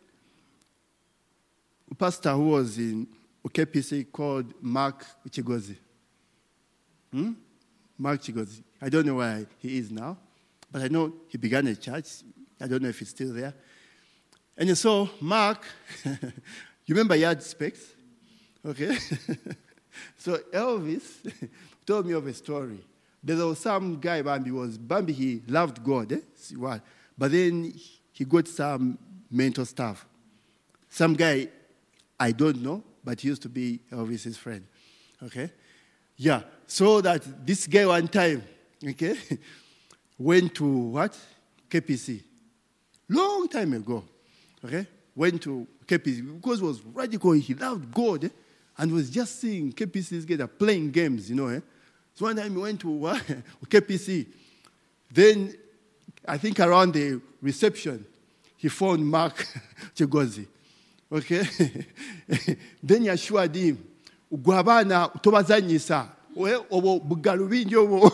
Speaker 2: pastor who was in K P C called Mark Chigozi? Hmm? Mark Chigozi. I don't know where he is now, but I know he began a church. I don't know if he's still there. And so, Mark, you remember he had specs? Okay? So Elvis told me of a story. There was some guy, Bambi, was Bambi, he loved God, eh? See what? But then he got some mental stuff. Some guy, I don't know, but he used to be Elvis's friend. Okay? Yeah. So that this guy one time, okay, went to what? K P C. Long time ago. Okay? Went to K P C because it was radical. He loved God, eh? And was just seeing K P C's guys are playing games, you know. Eh? So one time he went to uh, K P C. Then, I think around the reception, he found Mark Chigozi. Okay? Then he assured him, Ugwabana utobazanyisa. Obo bugalubingi obo.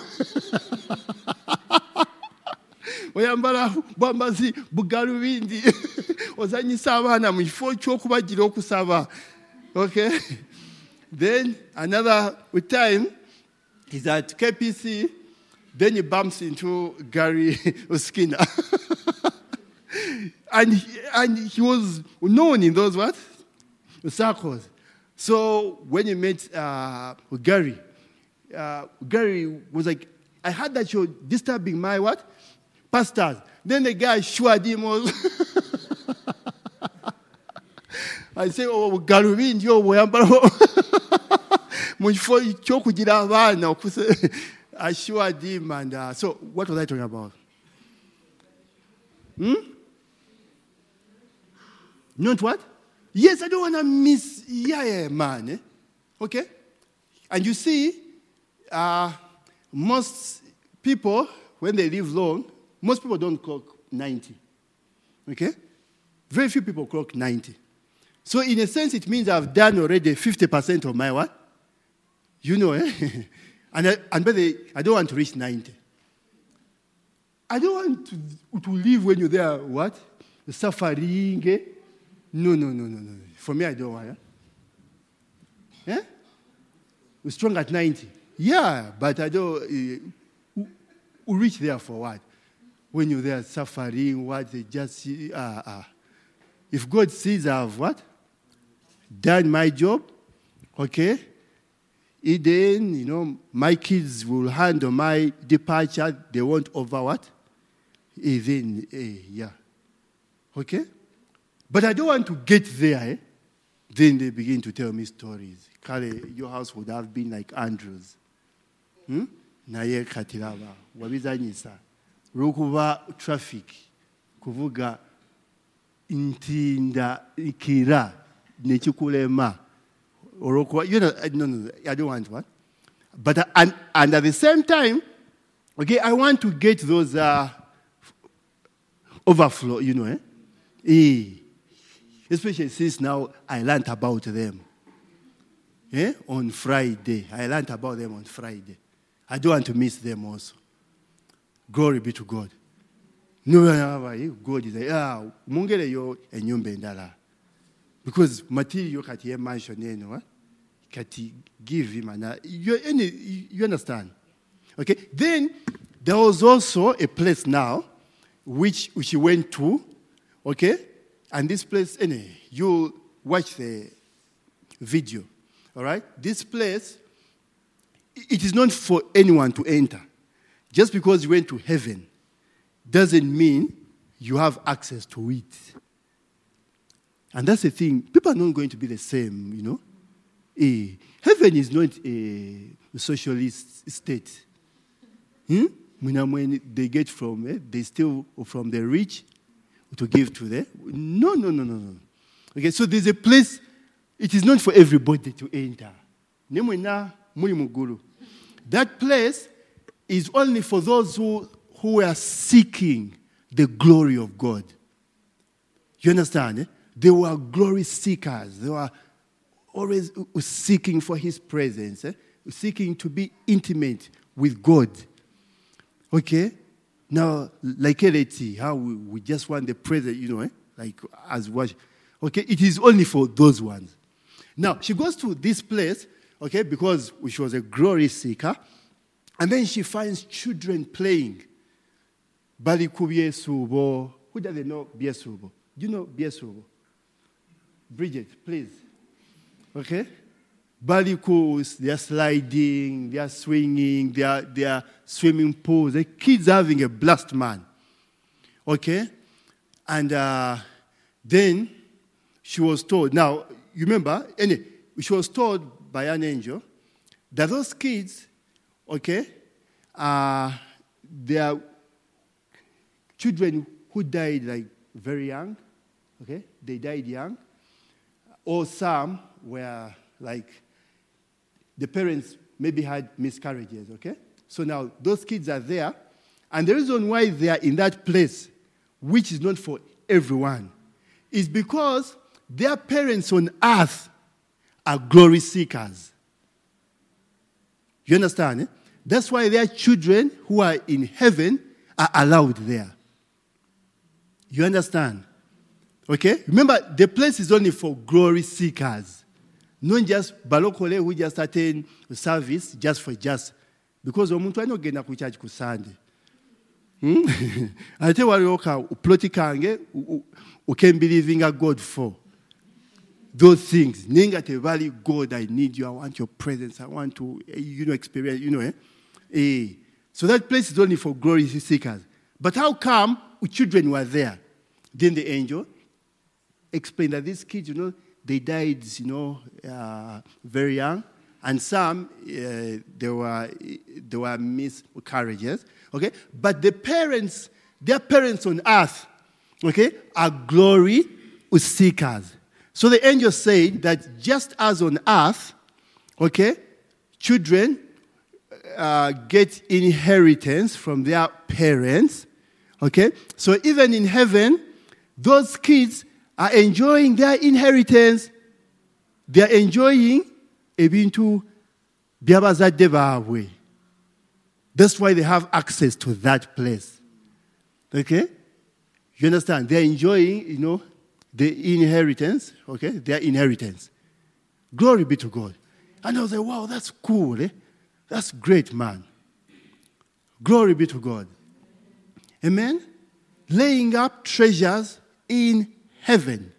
Speaker 2: Oyambala bambazi bugalubindi. ozanyisa abaana mu kifo ky'okubagira okusaba. Okay? Then another time is at K P C, then he bumps into Gary Skinner. and, he, and he was known in those what? Circles. So when he met uh, Gary, uh, Gary was like, I heard that you're disturbing my what? Pastors. Then the guy assured him also. I say, oh, Gary, you're I assured him, and uh, so what was I talking about? Hmm? Not what? Yes, I don't want to miss, yeah, yeah, man. Eh? Okay? And you see, uh, most people, when they live long, most people don't clock ninety. Okay? Very few people clock ninety. So in a sense, it means I've done already fifty percent of my what? You know, eh? and I, and by the way, I don't want to reach ninety. I don't want to, to live when you're there, what? Suffering, eh? No, no, no, no, no. For me, I don't want, eh? Eh? We're strong at ninety. Yeah, but I don't, uh, we reach there for what? When you're there suffering, what? They just see, uh, uh. If God sees I've what? Done my job, okay? Then, you know, my kids will handle my departure. They won't over what? Even, eh, yeah. Okay? But I don't want to get there, eh? Then they begin to tell me stories. Kale, your house would have been like Andrew's. Hmm? Naye katiraba. Wabizanyisa. Rukuba traffic. Kuvuga intinda ikira. Nechukulema. You know, no, no, I don't want what. But, uh, and, and at the same time, okay, I want to get those uh, overflow, you know, eh? eh? Especially since now I learned about them. Eh? On Friday. I learned about them on Friday. I don't want to miss them also. Glory be to God. No, God is like, ah, mungere yo enyumba endala. Because material kati mansion eno, kati give him an you, you understand? Okay. Then there was also a place now which she went to, okay, and this place, anyway, you watch the video, all right? This place, it is not for anyone to enter. Just because you went to heaven doesn't mean you have access to it. And that's the thing. People are not going to be the same, you know. Eh, heaven is not a socialist state. Hmm? When they get from, eh, they steal from the rich to give to them. No, no, no, no, no. Okay, so there's a place, it is not for everybody to enter. That place is only for those who, who are seeking the glory of God. You understand? Eh? They were glory seekers. They were always seeking for his presence, eh? Seeking to be intimate with God. Okay? Now, like L A T, how we, we just want the presence, you know, eh? Like as what. Okay? It is only for those ones. Now, she goes to this place, okay, because she was a glory seeker, and then she finds children playing. Baliku Biesubo. Who doesn't know Biesubo? Do you know Biesubo? Bridget, please. Okay? Balikus, they are sliding, they are swinging, they are, they are swimming pools. The kids are having a blast, man. Okay? And uh, then she was told, now, you remember, anyway, she was told by an angel that those kids, okay, uh, they are children who died like very young, okay? They died young. Or some were like, the parents maybe had miscarriages, okay? So now those kids are there, and the reason why they are in that place, which is not for everyone, is because their parents on earth are glory seekers. You understand? Eh? That's why their children who are in heaven are allowed there. You understand? Okay? Remember, the place is only for glory seekers. Not just balokole who just attend service just for just. Because omuntu alina okugenda ku church ku Sunday. Hmm? Ate walioka uploti kange u can believing a God for. Those things. Ninga te valley, God, I need you. I want your presence. I want to, you know, experience, you know, eh? eh. So that place is only for glory seekers. But how come children were there? Then the angel explained that these kids, you know, they died, you know, uh, very young. And some, uh, they were, they were miscarriages. Okay? But the parents, their parents on earth, okay, are glory seekers. So the angel said that just as on earth, okay, children uh, get inheritance from their parents, okay, so even in heaven, those kids are enjoying their inheritance. They are enjoying ebintu byabazadde baabwe. That's why they have access to that place. Okay? You understand? They're enjoying, you know, the inheritance, okay? Their inheritance. Glory be to God. And I was like, wow, that's cool, eh? That's great, man. Glory be to God. Amen? Laying up treasures in heaven.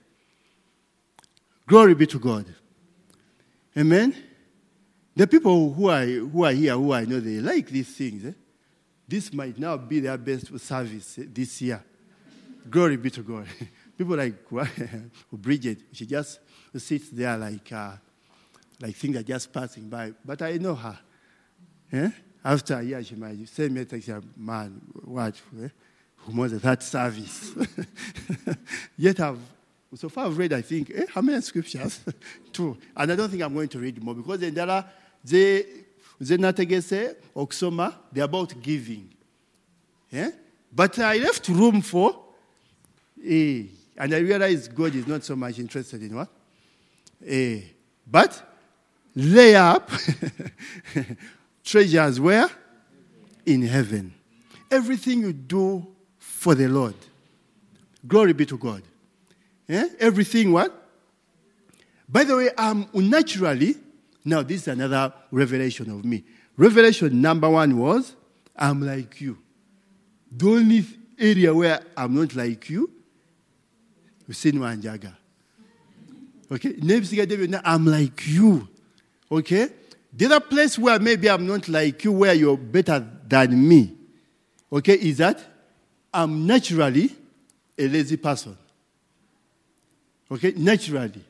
Speaker 2: Glory be to God. Amen? The people who are, who are here, who I know, they like these things. Eh? This might now be their best service eh, this year. Glory be to God. People like Bridget, she just sits there like uh, like things are just passing by. But I know her. Eh? After a year, she might say me, man, what? Eh? Who was that service? Yet I've, so far I've read, I think, eh, how many scriptures? Two. And I don't think I'm going to read more because in there, they, they nategese, oksoma, they're about giving. Yeah? But I left room for, eh, and I realized God is not so much interested in what? Eh, but lay up treasures where? In heaven. Everything you do for the Lord. Glory be to God. Eh? Everything what? By the way, I'm um, naturally, now this is another revelation of me. Revelation number one was, I'm like you. The only area where I'm not like you, Usinwa Anjaga. Okay? I'm like you. Okay? The other place where maybe I'm not like you, where you're better than me, okay, is that I'm naturally a lazy person. Okay? Naturally.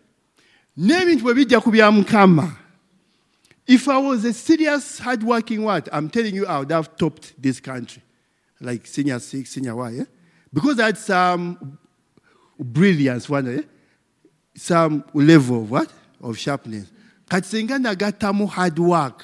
Speaker 2: If I was a serious, hard-working what? I'm telling you, I would have topped this country. Like senior six, senior Y, yeah? Because I had some brilliance, one, eh? Some level of what? Of sharpness. Katsenga nagatamu hard work.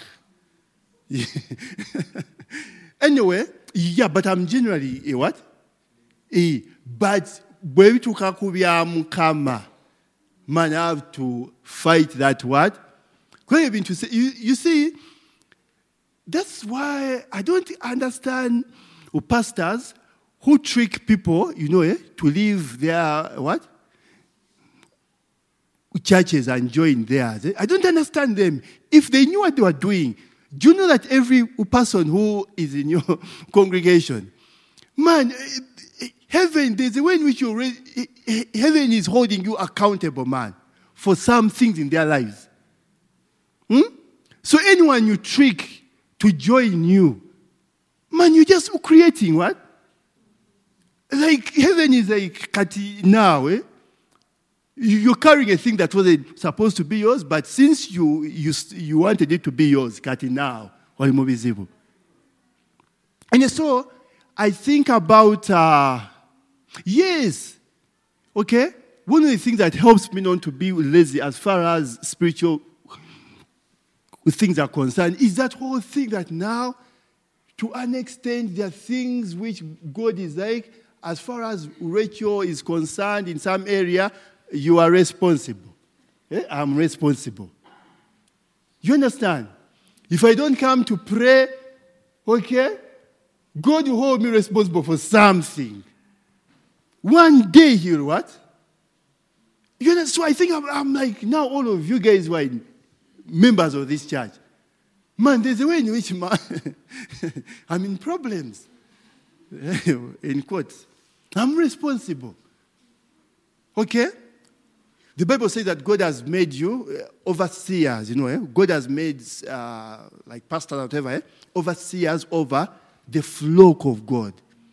Speaker 2: Anyway, yeah, but I'm generally a what? A, but when to kakubya mukama, man, I have to fight that what? You, you see, that's why I don't understand pastors who trick people, you know, eh, to leave their what? Churches and join theirs. Eh? I don't understand them. If they knew what they were doing, do you know that every person who is in your congregation, man, heaven, there's a way in which you already, heaven is holding you accountable, man, for some things in their lives. Hmm? So anyone you trick to join you, man, you're just creating what? Like heaven is like kati now, eh? You're carrying a thing that wasn't supposed to be yours, but since you you you wanted it to be yours, kati now, or immovable. And so I think about uh, yes, okay. One of the things that helps me not to be lazy as far as spiritual things are concerned is that whole thing that now, to an extent, there are things which God is like, as far as Rachel is concerned in some area, you are responsible. Eh? I'm responsible. You understand? If I don't come to pray, okay, God will hold me responsible for something. One day he'll what? You know, so I think I'm, I'm like, now all of you guys were members of this church. Man, there's a way in which man, I'm in problems. In quotes. I'm responsible. Okay? The Bible says that God has made you uh, overseers, you know, eh? God has made, uh, like pastors or whatever, eh? overseers over the flock of God.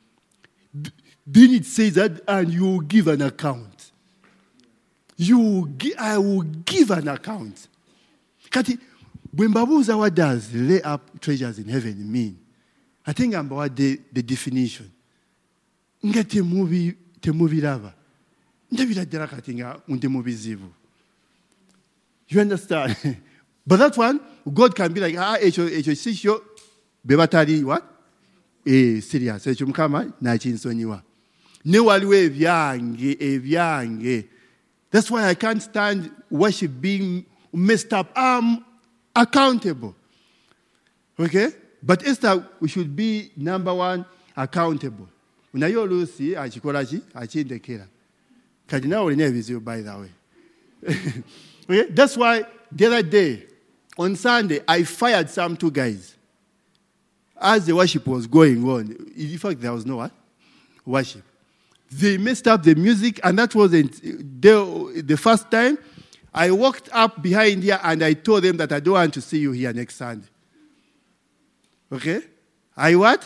Speaker 2: Then it says that, and you will give an account. You will gi- I will give an account. Kati, when Babuza what does lay up treasures in heaven mean? I think I'm about the, the definition. Nga te movie te movie lava. Ndabira dera katinga unte movie zivu. You understand? But that one, God can be like, ah, echo echo sisho bebatari what? Eh, serious. Echo mkama na chinsonyiwa. Ne waliwe ebyange ebyange. That's why I can't stand worship being messed up. I'm accountable. Okay? But Esther, we should be number one, accountable. Unayo Lucy, achikolachi, achindekera. Kadina will never visit you, by the way. Okay? That's why the other day, on Sunday, I fired some two guys. As the worship was going on, in fact, there was no what? Worship. They messed up the music, and that wasn't the, the first time. I walked up behind here, and I told them that I don't want to see you here next Sunday. Okay? I what?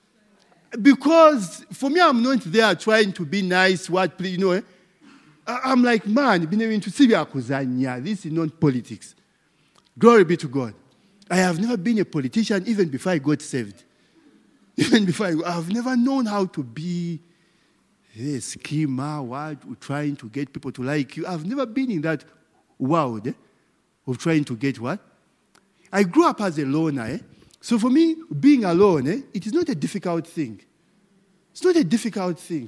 Speaker 2: Because for me, I'm not there trying to be nice, what, you know. I'm like, man, to see this is not politics. Glory be to God. I have never been a politician even before I got saved. Even before I, I've never known how to be a schemer, what, trying to get people to like you. I've never been in that world eh, of trying to get what? I grew up as a loner, eh? So for me, being alone, eh, it is not a difficult thing. It's not a difficult thing.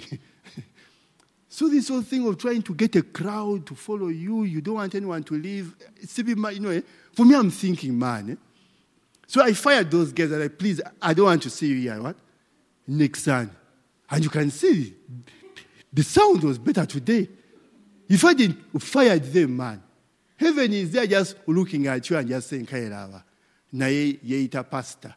Speaker 2: So this whole thing of trying to get a crowd to follow you, you don't want anyone to leave. It's a bit, you know, eh? For me, I'm thinking, man. Eh? So I fired those guys and I, please, I don't want to see you here, what? Next Sunday. And you can see, the sound was better today. If I didn't fire them, man, heaven is there just looking at you and just saying, Kairava. Na ye yeita pastor.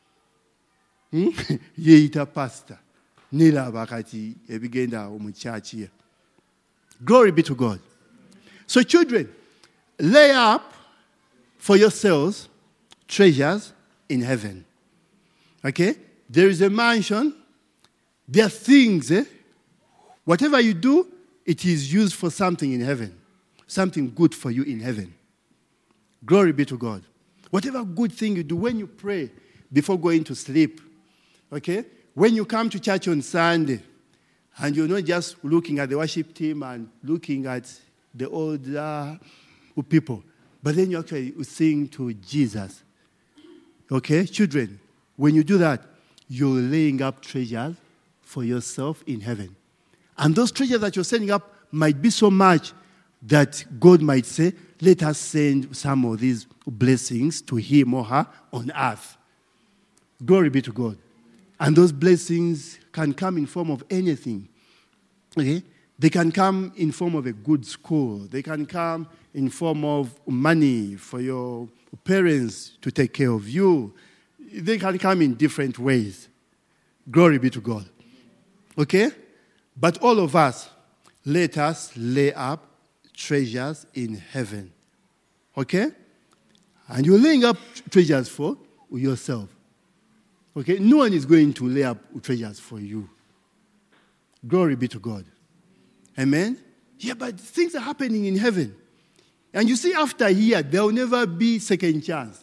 Speaker 2: Hmm? Yeita pastor. Nila bakati ebigenda omuchachi. Glory be to God. So children, lay up for yourselves treasures in heaven. Okay? There is a mansion. There are things, eh? Whatever you do, it is used for something in heaven. Something good for you in heaven. Glory be to God. Whatever good thing you do when you pray before going to sleep, okay? When you come to church on Sunday, and you're not just looking at the worship team and looking at the older people, but then you actually sing to Jesus. Okay? Children, when you do that, you're laying up treasures for yourself in heaven. And those treasures that you're setting up might be so much that God might say, let us send some of these blessings to him or her on earth. Glory be to God. And those blessings can come in form of anything. Okay? They can come in form of a good school. They can come in form of money for your parents to take care of you. They can come in different ways. Glory be to God. Okay? But all of us, let us lay up treasures in heaven. Okay? And you're laying up treasures for yourself. Okay? No one is going to lay up treasures for you. Glory be to God. Amen? Yeah, but things are happening in heaven. And you see, after here, there will never be second chance.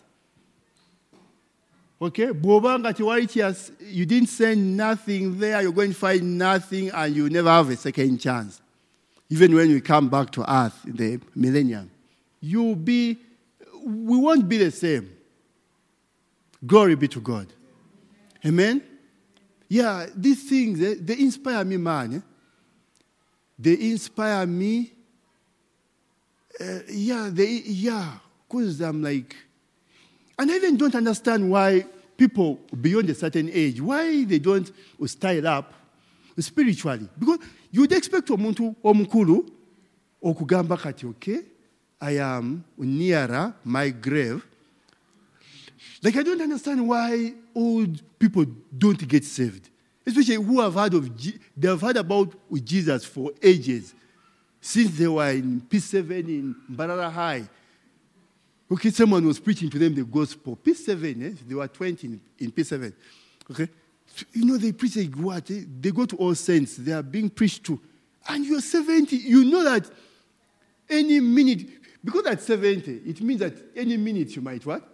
Speaker 2: Okay? You didn't send nothing there, you're going to find nothing, and you never have a second chance. Even when we come back to earth in the millennium, you'll be, we won't be the same. Glory be to God. Amen? Yeah, these things, eh, they inspire me, man. Eh? They inspire me. Uh, yeah, they, yeah, because I'm like, and I even don't understand why people beyond a certain age, why they don't style up spiritually. Because you'd expect omuntu omukulu okugamba kati, okay, I am nearer my grave. Like, I don't understand why old people don't get saved. Especially who have heard of, Je- they have heard about Jesus for ages. Since they were in P seven in Mbarara High. Okay, someone was preaching to them the gospel. P seven, eh? They were twenty in, in P seven. Okay? So, you know, they preach like what? Eh? They go to All Saints. They are being preached to. And you're seventy. You know that any minute, because at seventy, it means that any minute you might what?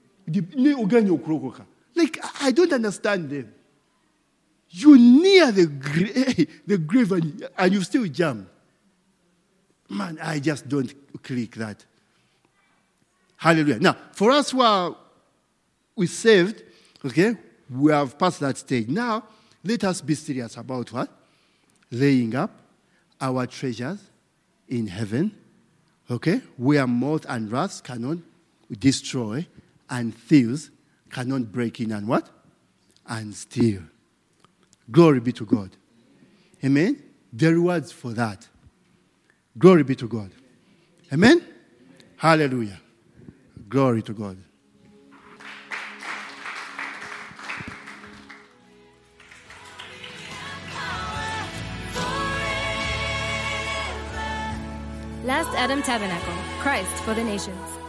Speaker 2: Like, I don't understand them. You're near the, gra- the grave and, and you still jump. Man, I just don't click that. Hallelujah. Now, for us who are we saved, okay, we have passed that stage. Now, let us be serious about what? Laying up our treasures in heaven, okay, where moth and rust cannot destroy and thieves cannot break in and what? And steal. Glory be to God. Amen? The rewards for that. Glory be to God. Amen? Hallelujah. Glory to God.
Speaker 4: Last Adam Tabernacle, Christ for the Nations.